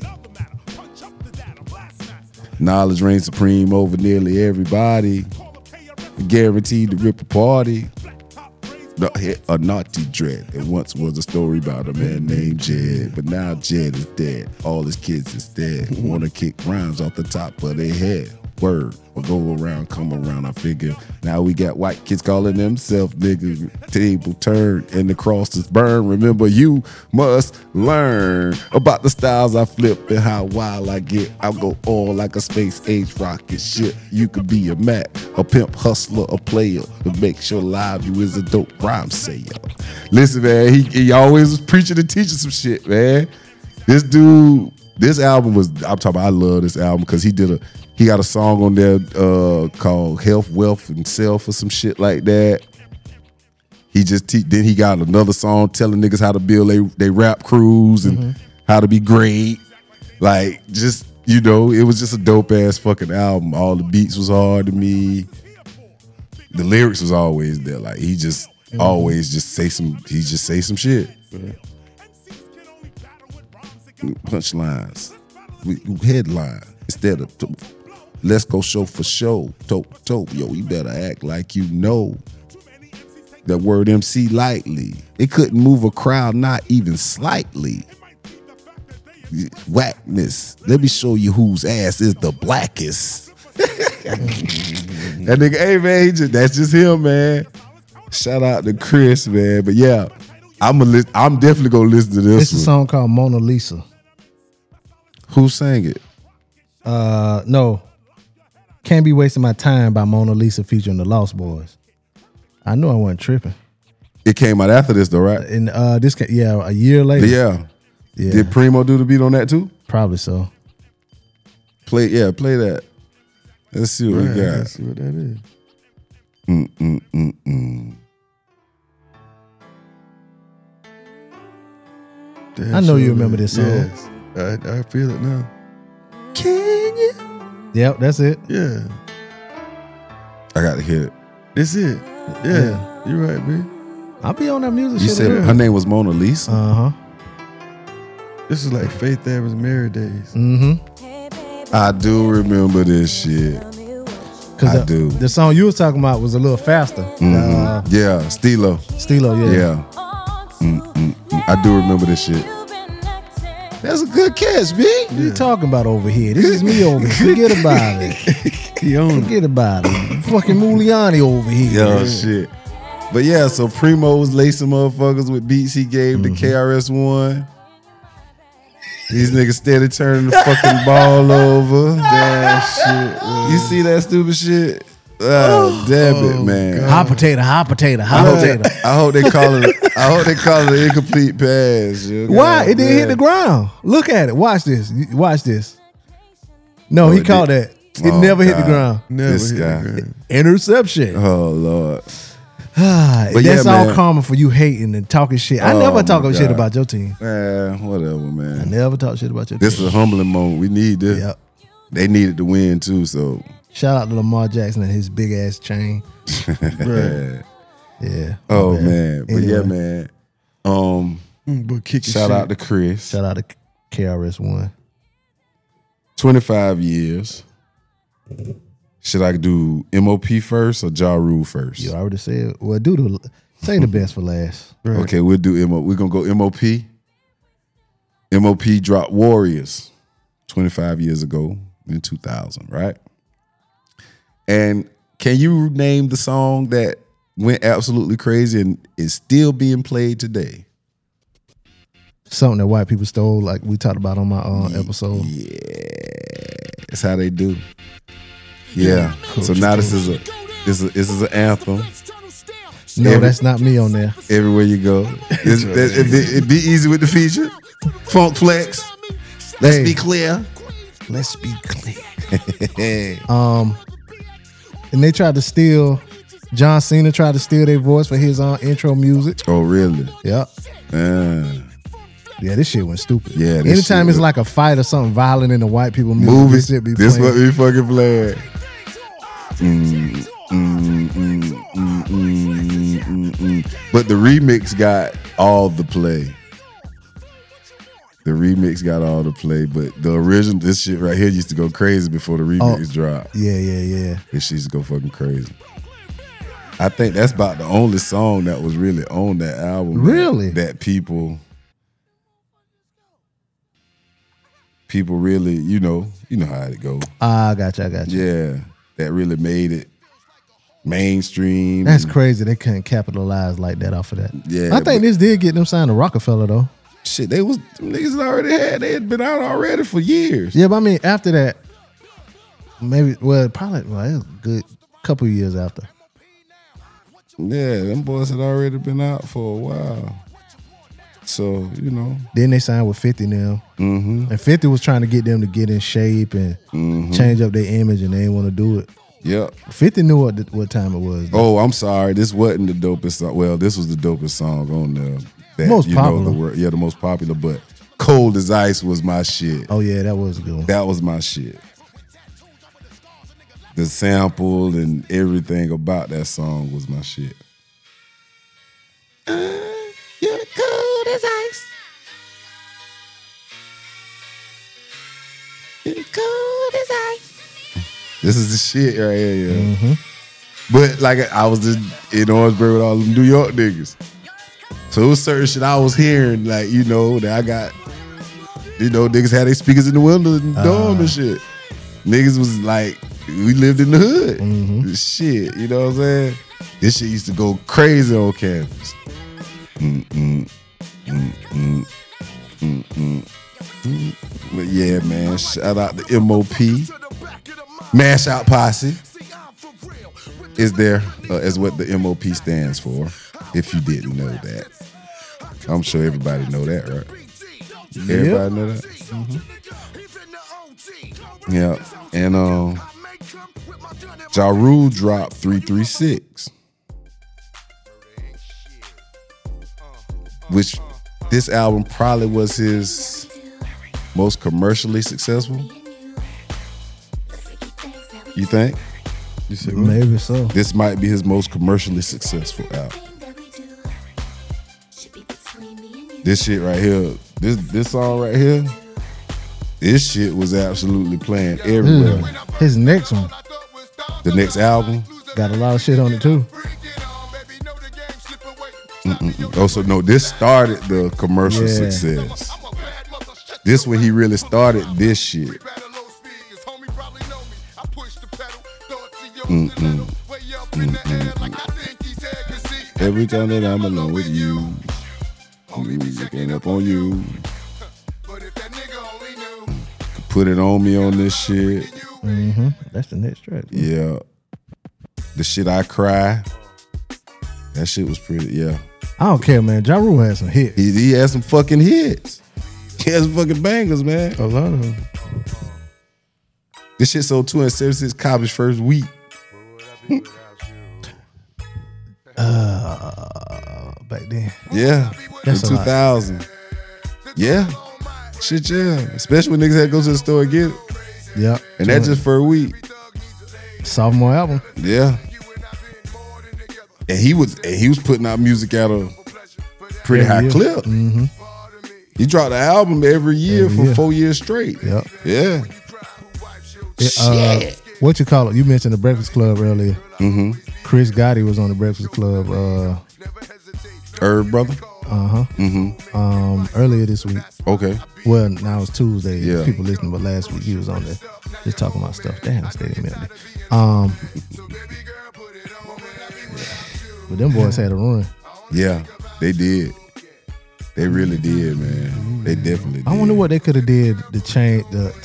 Knowledge reigns supreme over nearly everybody. Guaranteed to rip a party. A naughty dread. It once was a story about a man named Jed, but now Jed is dead. All his kids is dead. Wanna kick rhymes off the top of their head. Word, or go around, come around. I figure now we got white kids calling themselves niggas. Table turn and the crosses burn. Remember, you must learn about the styles I flip and how wild I get. I'll go all like a space age rocket ship. You could be a Mac, a pimp, hustler, a player. To make sure live you is a dope rhyme sayer. Listen, man, he always was preaching and teaching some shit, man. This dude, this album was, I'm talking about, I love this album because he got a song on there called Health, Wealth, and Self or some shit like that. He just then he got another song telling niggas how to build they rap crews and how to be great. Like, just, you know, it was just a dope ass fucking album. All the beats was hard to me. The lyrics was always there. Like, he just always just say some shit. Punchlines. Headline. Instead of let's go show for show. Toe. Yo, you better act like you know. That word MC lightly. It couldn't move a crowd, not even slightly. Whackness. Let me show you whose ass is the blackest. That nigga, hey man, that's just him, man. Shout out to Chris, man. But yeah, I'm definitely gonna listen to this. It's a song called Mona Lisa. Who sang it? No. Can't Be Wasting My Time by Mona Lisa featuring the Lost Boys. I knew I wasn't tripping. It came out after this though, right? And a year later. Yeah. Did Primo do the beat on that too? Probably so. Play that. Let's see what we got. Let's see what that is. I know you remember this song. Yes. I feel it now. Can you? Yep, that's it. Yeah. I got to hear it. That's it. Yeah. You're right, man. I'll be on that music You shit. said her name was Mona Lisa? Uh-huh. This is like Faith Evans' Married Days. I do remember this shit. I do. The song you was talking about was a little faster. Yeah, Stilo. Stilo, yeah. I do remember this shit. That's a good catch, B. What you talking about over here? This is me over here. Forget about it. Forget about it. Fucking Muliani over here. Yo, shit. But yeah, so Primo was lacing motherfuckers with beats he gave the KRS-One. These niggas steady turning the fucking ball over. That shit. Man. You see that stupid shit? Oh, damn it, man. Hot potato. I hope they call it an incomplete pass. Yo. Why? It didn't hit the ground. Look at it. Watch this. No, he caught that. It never hit the ground. Never This hit guy. the ground. Interception. Oh, Lord. That's yeah, all man. karma for you hating and talking shit. I never talk my shit God. about your team. Whatever, man. I never talk shit about your This team. is a humbling moment. We need this. Yep. They needed to win, too, so. Shout out to Lamar Jackson and his big ass chain. Right. Yeah. Oh, my bad. man. But yeah, Anyway, man. But kicking Shout shit. out to Chris. Shout out to KRS-One. 25 years. Should I do MOP first or Ja Rule first? You already said. Well, say the best for last. Right. Okay, we'll do MOP. We're going to go MOP. MOP dropped Warriors 25 years ago in 2000, right? And can you name the song that went absolutely crazy and is still being played today? Something that white people stole, like we talked about on my episode. Yeah, that's how they do. Yeah. So now this is an anthem. No, that's not me on there. Everywhere you go, it'd be easy with the feature. Funk Flex. Let's be clear. Let's be clear. And they tried to steal. John Cena tried to steal their voice for his intro music. Oh, really? Yep. Yeah, this shit went stupid. Yeah, this anytime shit it's was- like a fight or something violent in the white people music, Movie. this shit be This playing. what we fucking playing. But the remix got all the play. The remix got all the play, but the original, this shit right here used to go crazy before the remix dropped. Yeah. This shit used to go fucking crazy. I think that's about the only song that was really on that album. Really? That people really, you know how it goes. I got you. Yeah, that really made it mainstream. That's crazy. They couldn't capitalize like that off of that. Yeah, I think this did get them signed to Rockefeller though. Shit, them niggas they had been out already for years. Yeah, but I mean after that, maybe it was a good couple of years after. Yeah, them boys had already been out for a while. So, Then they signed with 50 now. Mm-hmm. And 50 was trying to get them to get in shape and change up their image, and they didn't want to do it. Yep. 50 knew what time it was. though. Oh, I'm sorry. This wasn't the dopest song. Well, this was the dopest song on there. Most popular. The most popular, but Cold as Ice was my shit. Oh, yeah, that was a good one. That was my shit. The sample and everything about that song was my shit. You're cold as ice. You're cold as ice. This is the shit right here, yeah. Mm-hmm. But like I was just in Orangeburg with all them New York niggas. So it was certain shit I was hearing, like, that I got, niggas had their speakers in the window and dorm and shit. Niggas was like, we lived in the hood. Shit, you know what I'm saying? This shit used to go crazy on campus. But yeah, man, shout out to MOP. Mash Out Posse is there as what the MOP stands for, if you didn't know that. I'm sure everybody know that, right? Everybody know that? Yeah. And Ja Rule dropped 336, which this album probably was his most commercially successful. You think? You say what? Maybe so. This might be his most commercially successful album. This shit right here, this song right here, this shit was absolutely playing everywhere. His next one The next album, got a lot of shit on it too. oh, so no, this started the commercial Yeah. success. This when he really started this shit. Every time that I'm alone with you, music ain't up on you. Put it on me on this shit. Mm-hmm. That's the next track. Yeah. The shit I cry. That shit was pretty, yeah. I don't care, man. Ja Rule had some hits. He had some fucking hits. He had some fucking bangers, man. A lot of them. This shit sold 276 copies first week. Back then. Yeah. That's in a lot. 2000. Yeah. Shit, yeah. Especially when niggas had to go to the store and get it. Yep. And that's just for a week. Sophomore album. Yeah. And he was putting out music at a pretty Every high year. clip. Mm-hmm. He dropped an album every year Every for year. 4 years straight. Yep. Yeah. Shit. What you call it? You mentioned the Breakfast Club earlier. Mm-hmm. Chris Gotti was on the Breakfast Club. Herb brother. Earlier this week. Okay. Well, now it's Tuesday. Yeah. People listening, but last week he was on there just talking about stuff. Damn, I stayed in empty. But them boys had a run. Yeah, they did. They really did, man. They definitely did. I wonder what they could have did to change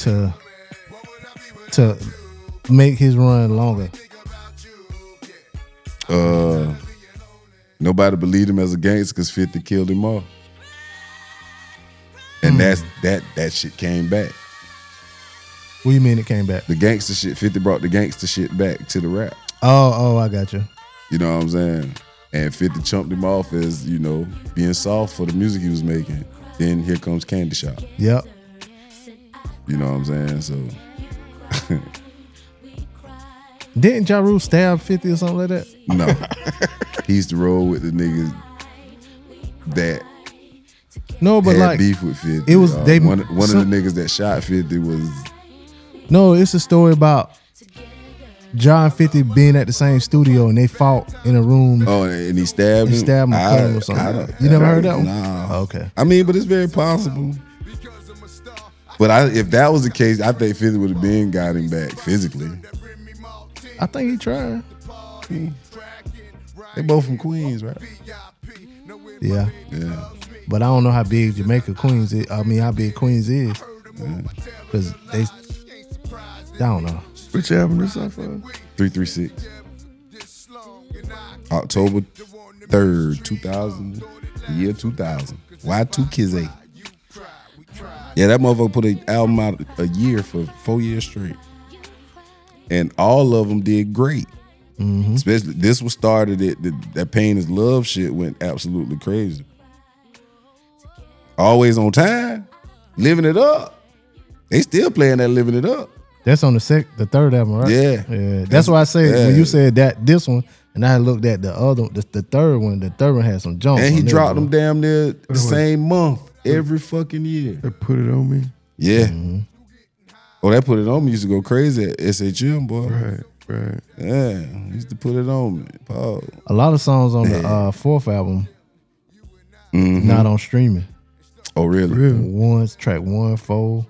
to make his run longer. Nobody believed him as a gangster because 50 killed him off. And that shit came back. What do you mean it came back? The gangster shit, 50 brought the gangster shit back to the rap. Oh, I got you. You know what I'm saying? And 50 chumped him off as, you know, being soft for the music he was making. Then here comes Candy Shop. Yep. You know what I'm saying? So Didn't Ja Rule stab 50 or something like that? no. He used to roll with the niggas that No, but had like beef with 50. it was- they- one of the some- niggas that shot 50 was no, it's a story about Ja and 50 being at the same studio and they fought in a room. and he stabbed He him. stabbed him or cut him or something. You never heard that one? Nah. Oh, okay. I mean, but it's very possible. But if that was the case, I think 50 would have been got him back physically. I think he tried. They both from Queens, right? Yeah. Yeah. But I don't know how big Jamaica Queens is. I mean, how big Queens is. Because I don't know. Which album this off of? 336. October 3rd, 2000. Year 2000. Y2 Kizzy. Yeah, that motherfucker put an album out a year for 4 years straight. And all of them did great. Especially, this was started that Pain is Love shit went absolutely crazy. Always on Time, Living It Up. They still playing that Living It Up. That's on the third album, right? Yeah. Yeah. That's why I say when you said that this one, and I looked at the other, the third one. The third one had some jump. And he on there, dropped bro. them damn near the same month every fucking year. They put it on me. Yeah. Oh, that Put It On Me used to go crazy at SHM, boy. Right. Yeah, he used to put it on me. Paul. A lot of songs on the fourth album not on streaming. Oh, really? Track 1, 4,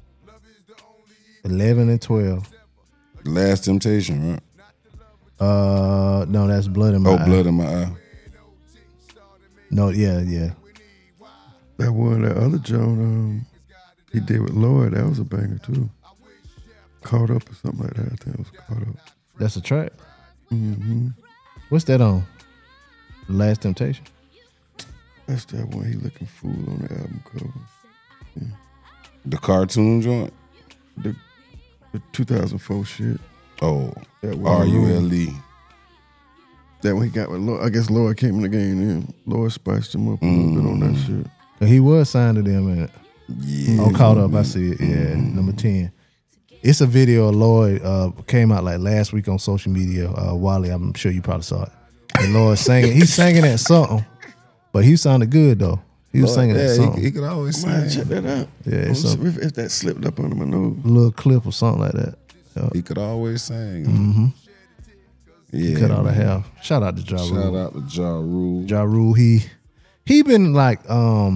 11, and 12. The Last Temptation, right? No, that's Blood in My Eye. Blood in My Eye. No, yeah. That one, that other Joan, he did with Lloyd, that was a banger too. Caught Up or something like that. I think it was Caught Up. That's a track. What's that on? The Last Temptation. That's that one, he looking fool on the album cover. The cartoon joint? The 2004 shit. Oh, That one. R-U-L-E. That one he got with Lloyd. I guess Lloyd came in the game then. Lloyd spiced him up a little bit on that shit. He was signed to them, man. Yeah. Oh, Caught Up. I see it. Yeah, number 10. It's a video of Lloyd came out like last week on social media. Wally, I'm sure you probably saw it. And Lloyd singing. He's singing that song, but he sounded good though. He was singing that song. He could always Man, sing. check that out. Yeah, it's if that slipped up under my nose. a little clip or something like that. Yeah. He could always sing. Yeah, Cut out a man. half. Shout out to Ja Shout Rule. out to Ja Rule. Ja Rule, he been like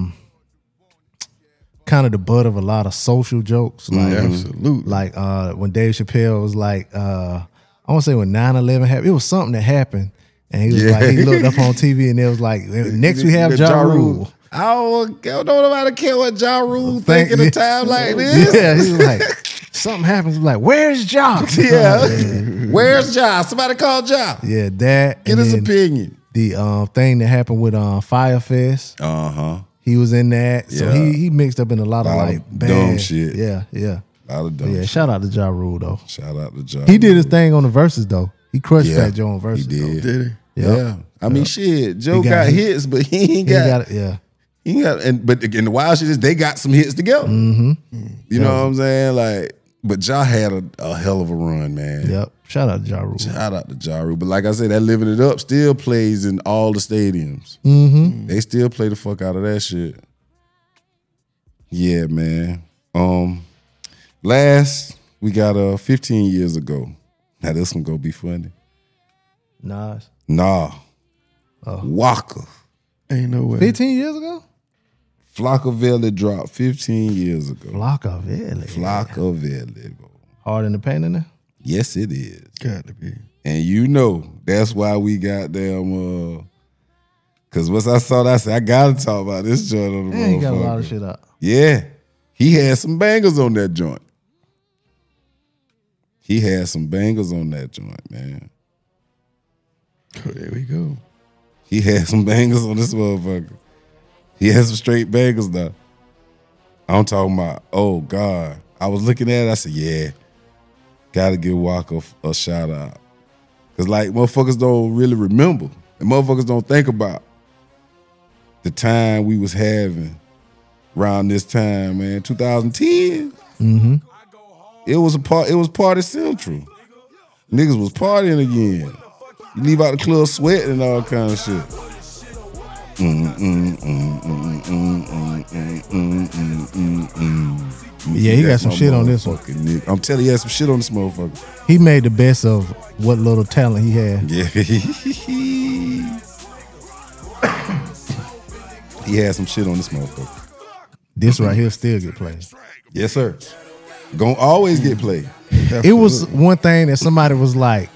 kind of the butt of a lot of social jokes. Like Absolutely. like when Dave Chappelle was like I want to say when 9/11 happened, it was something that happened. And he was Yeah. like, he looked up on TV and it was like, next we have Ja Rule. I don't nobody care what Ja Rule think at a time like this. Yeah, he was like, something happens. He's like, where's Ja? Yeah. Where's Ja? Somebody call Ja. Yeah, that. Get and his then opinion. The thing that happened with Firefest. Uh-huh. He was in that. So Yeah. he mixed up in a lot of Lot like of bad dumb shit. Yeah. A lot of dumb Yeah, shit. shout out to Ja Rule though. Shout out to Ja. He did his thing on the verses though. He crushed Yeah, Fat Joe on verses. he did. Did he? Though. Yeah. I mean, shit. Joe He got got hit. hits, but he ain't He got. got it. Yeah. He ain't got. But again, the wild shit is they got some hits together. Mm-hmm. You know what I'm saying? Like, but Ja had a hell of a run, man. Yep. Shout out to Ja Rule. Shout out to Ja Rule. But like I said, that Living It Up still plays in all the stadiums. Mm-hmm. They still play the fuck out of that shit. Yeah, man. Last we got 15 years ago. Now this one gonna be funny. Nas. Nah. Waka. Ain't no way. 15 years ago? Flockavelli dropped 15 years ago. Flockavelli. Flockavelli. Hard in the paint in there? Yes, it is. Got to be. And you know, that's why we got them cause once I saw that, I said, I gotta talk about this joint on the Man, he got a motherfucker. lot of shit out. Yeah. He had some bangers on that joint. He had some bangers on that joint, man. Oh, there we go. He had some bangers on this motherfucker. He had some straight bangers now. I'm talking about, oh God. I was looking at it, I said, yeah, gotta give Walker a shout out. Cause like motherfuckers don't really remember. And motherfuckers don't think about the time we was having around this time, man. 2010. Mm-hmm. It was party central. Niggas was partying again. You leave out the club sweating and all kind of shit. Yeah, he got some shit on this one. Nigga. I'm telling you, he had some shit on this motherfucker. He made the best of what little talent he had. Yeah. He had some shit on this motherfucker. This right here still get played. Yes, sir. Gonna always get played. It was one thing that somebody was like,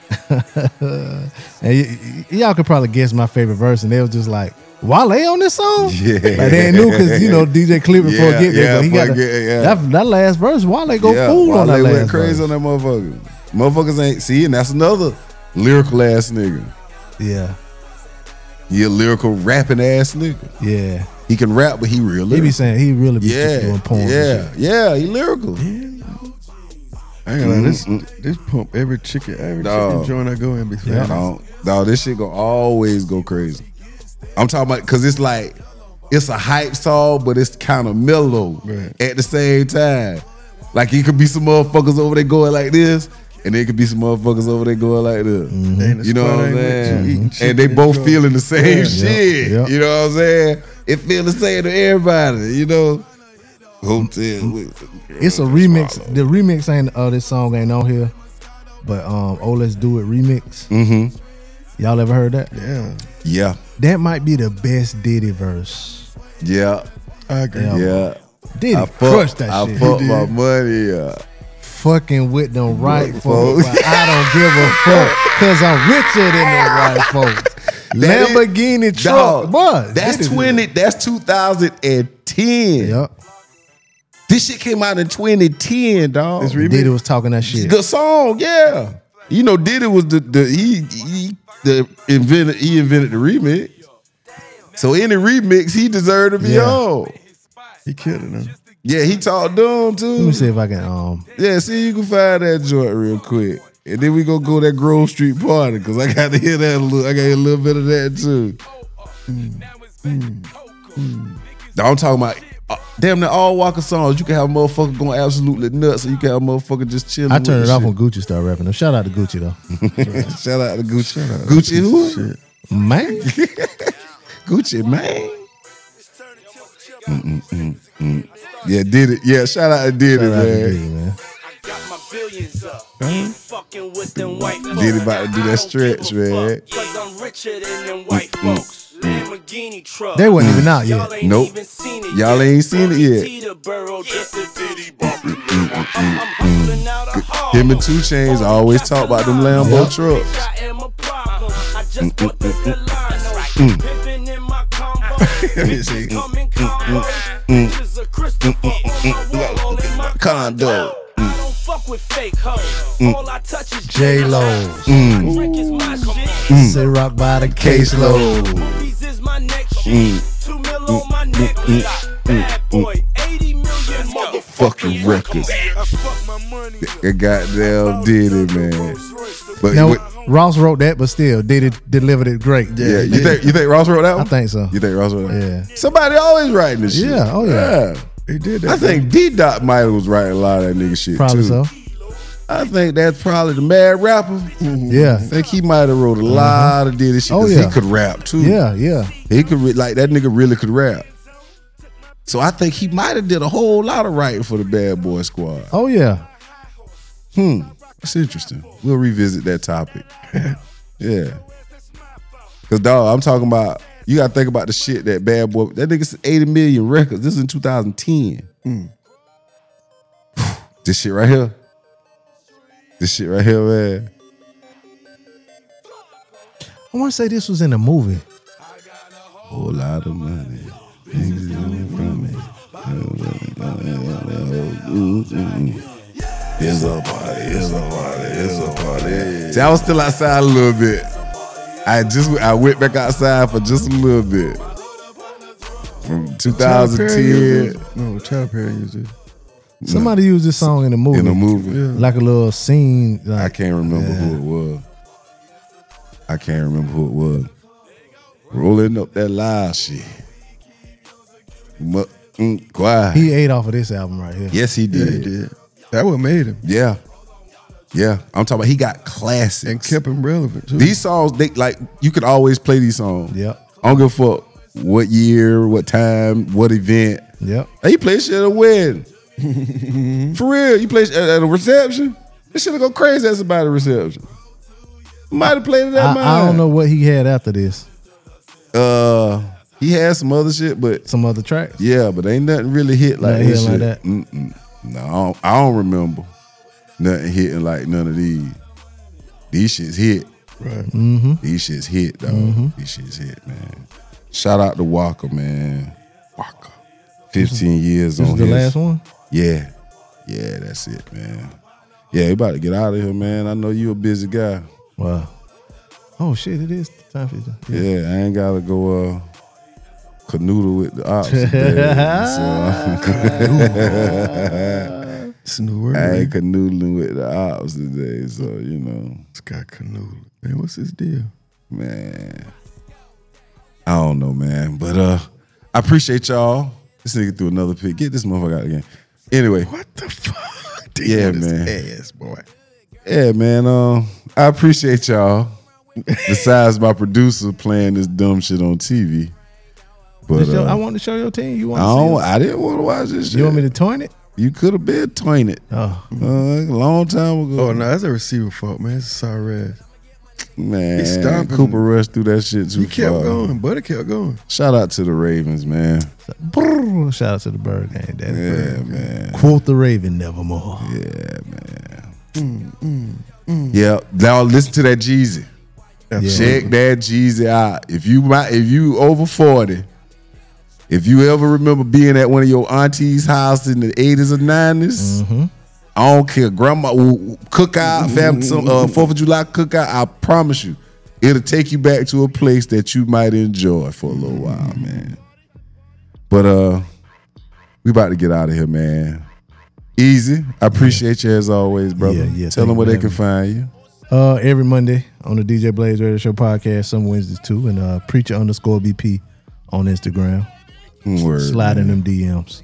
and y'all could probably guess my favorite verse, and they was just like, Wale on this song? Yeah. Like they ain't knew because, you know, DJ Clip before Yeah, Get There, but he before got Get- yeah. that last verse, Wale go fool on that Wale last went crazy verse. on that motherfucker. Motherfuckers ain't see, and that's another lyrical ass nigga. Yeah, He a lyrical rapping ass nigga. yeah. He can rap, but he real He lyrical. be saying, he really be Yeah, doing poems. yeah, and yeah. He lyrical. I ain't gonna lie, this pump every chicken Dog. joint I go in be Yeah. No, this shit gonna always go crazy. I'm talking about because it's like it's a hype song, but it's kind of mellow Right. at the same time. Like it could be some motherfuckers over there going like this, and there could be some motherfuckers over there going like this. shit. You know what I'm Ain't with you eating saying? chicken And they and both joint. feeling the same Yeah. shit. Yep. You know what I'm saying? It feel the same to everybody. You know. Hotel. It's a remix. The remix ain't this song ain't on here, but Oh Let's Do It remix. Mm-hmm. Y'all ever heard that? Yeah, Yeah. That might be the best Diddy verse. Yeah. I agree. Yeah. Yeah. Diddy crushed that I shit. fucked my money up. Fucking with them right Right folks. folks. But I don't give a fuck because I'm richer than them right folks. That Lamborghini is- truck, dog, boy. That's Diddy- 20. That's 2010. Yep. This shit came out in 2010, dog. This remix? Diddy was talking that shit. The song, yeah. You know, Diddy was he invented the remix. So any remix, he deserved to be Yeah. on. He killed it, man. Yeah, he talked dumb too. Let me see if I can. Yeah, see, you can find that joint real quick. And then we gonna go to that Grove Street party because I got to hear that a little. I got to hear a little bit of that too. I'm talking about damn near all Walker songs, you can have a motherfucker going absolutely nuts, or you can have a motherfucker just chilling. I turned with it the off shit. when Gucci started rapping. Shout out to Gucci though. Shout out to Gucci. Gucci who? Shit. Man. Gucci man. Yeah, did it. Yeah, shout out to Did It, Shout out to man. Diddy, man. Got my billions up. Ain't fucking with them white folks. Diddy about to do that stretch, man. Cause I'm richer than them white folks. Lamborghini truck. They wasn't even out yet. Y'all ain't Nope. even seen it Y'all yet. ain't seen it yet. Teterboro, just a Diddy bump. I'm hustling out of Harlem. Him and 2 Chainz always talk about them Lambo trucks. I am a problem. I just bought the Delano. Pimpin' in my combo. Come in combo. Bitches a Christopher on my wall, all in my Condo. I don't fuck with fake hoes. All I touch is J-Lo. Drink is my shit. Sit rock by the caseload. Movies is my next shit. 2 mil on my neck. Bad boy, 80 million Fucking records. That goddamn Did It, man. But Now, Ross wrote that, but still, Diddy delivered it great. yeah, you think Ross wrote that one? I think so. You think Ross wrote that? Yeah. Somebody always writing this shit. Yeah, oh yeah. He did that. I think D-Dot might was writing a lot of that nigga shit Probably too. so. I think that's probably the mad rapper. Yeah. I think he might have wrote a lot of Diddy shit Oh, because yeah. he could rap too. Yeah, yeah. He could like that nigga really could rap. So I think he might have did a whole lot of writing for the Bad Boy Squad. Oh yeah. That's interesting. We'll revisit that topic. Yeah. Cause dog, I'm talking about, you gotta think about the shit that Bad Boy, that nigga said 80 million records. This is in 2010. This shit right here. This shit right here, man. I want to say this was in a movie. Whole lot of money. Niggas coming from it. It's a party, it's a party, it's a party. See, I was still outside a little bit. I went back outside for just a little bit. From 2010 No, Tyler Perry used it. Somebody used this song in the movie. in a movie. Like a little scene. Like, I can't remember who it was. I can't remember who it was. Rolling up that live shit. Quiet. He ate off of this album right here. Yes, he Yeah, did. he did. That what made him Yeah. Yeah. I'm talking about he got classics. and kept him relevant too. These songs, they like you could always play these songs. Yep. I don't give a fuck what year, what time, what event. Yep. Hey, you play shit at a wedding. For real. You play shit at a reception. This shit'll go crazy at somebody's reception. Might have played it at mine. I don't know what he had after this. He had some other shit, but Some other tracks. yeah, but ain't nothing really hit like Nothing this hit shit. like that. No, I don't remember nothing hitting like none of these. These shits hit. Right. These shits hit, dog. These shits hit, man. Shout out to Walker, man. Walker. 15 years This on is the his. last one. Yeah. Yeah, that's it, man. Yeah, you about to get out of here, man. I know you a busy guy. Wow. Oh shit! It is time for you. Yeah, I ain't gotta go canoodle with the ops today. It's a new word. I ain't Man. canoodling with the ops today, so you know, Scott Canoe. Man, what's his deal? man. I don't know, man, but I appreciate y'all. This nigga threw another pick. Get this motherfucker out again. Anyway, What the fuck? Yeah, Damn, this man. Ass boy. yeah, man. I appreciate y'all. Besides my producer playing this dumb shit on TV, but I want to show your team. You I want? don't. I didn't want to watch this shit. You want me to toin it? You could have been toying it Oh, a long time ago. Oh no, that's a receiver fault, man. It's a sorry ass. Man, He stopped him. Cooper rushed through that shit too He kept far. going, but it kept going. Shout out to the Ravens, man. brrr, shout out to the Bird Gang. That's Yeah, Bird. man. Quote the Raven, nevermore. Yeah, man. Yeah, now listen to that Jeezy. Check that Jeezy out. If you over 40, if you ever remember being at one of your auntie's house in the 80s or 90s, I don't care. Grandma cookout, family, some 4th of July cookout. I promise you, it'll take you back to a place that you might enjoy for a little while, man. But we about to get out of here, man. Easy. I appreciate you as always, brother. Yeah, Tell thank them where you they for can find you. Every Monday on the DJ Blaze Radio Show podcast, some Wednesdays too, and Preacher_BP on Instagram. Word, Slide in them DMs.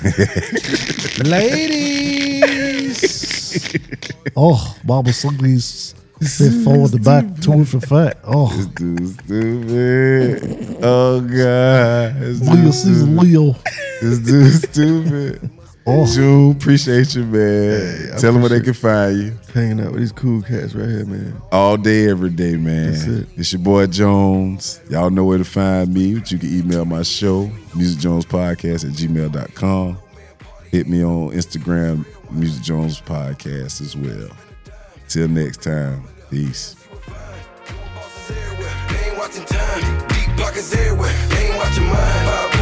Ladies. Oh, Bobby Sluggies. Fit forward the back, two for fat. Oh, This dude's stupid. Oh God. Leo season Leo. This dude's stupid. Oh. June, appreciate you, man. I Tell them where they appreciate can find you. Hanging out with these cool cats right here, man. All day, every day, man. That's it. It's your boy Jones. Y'all know where to find me. But you can email my show, musicjonespodcast@gmail.com. Hit me on Instagram, Music Jones Podcast as well. Till next time, peace. They ain't watching time. Deep pockets everywhere. They ain't watching mine.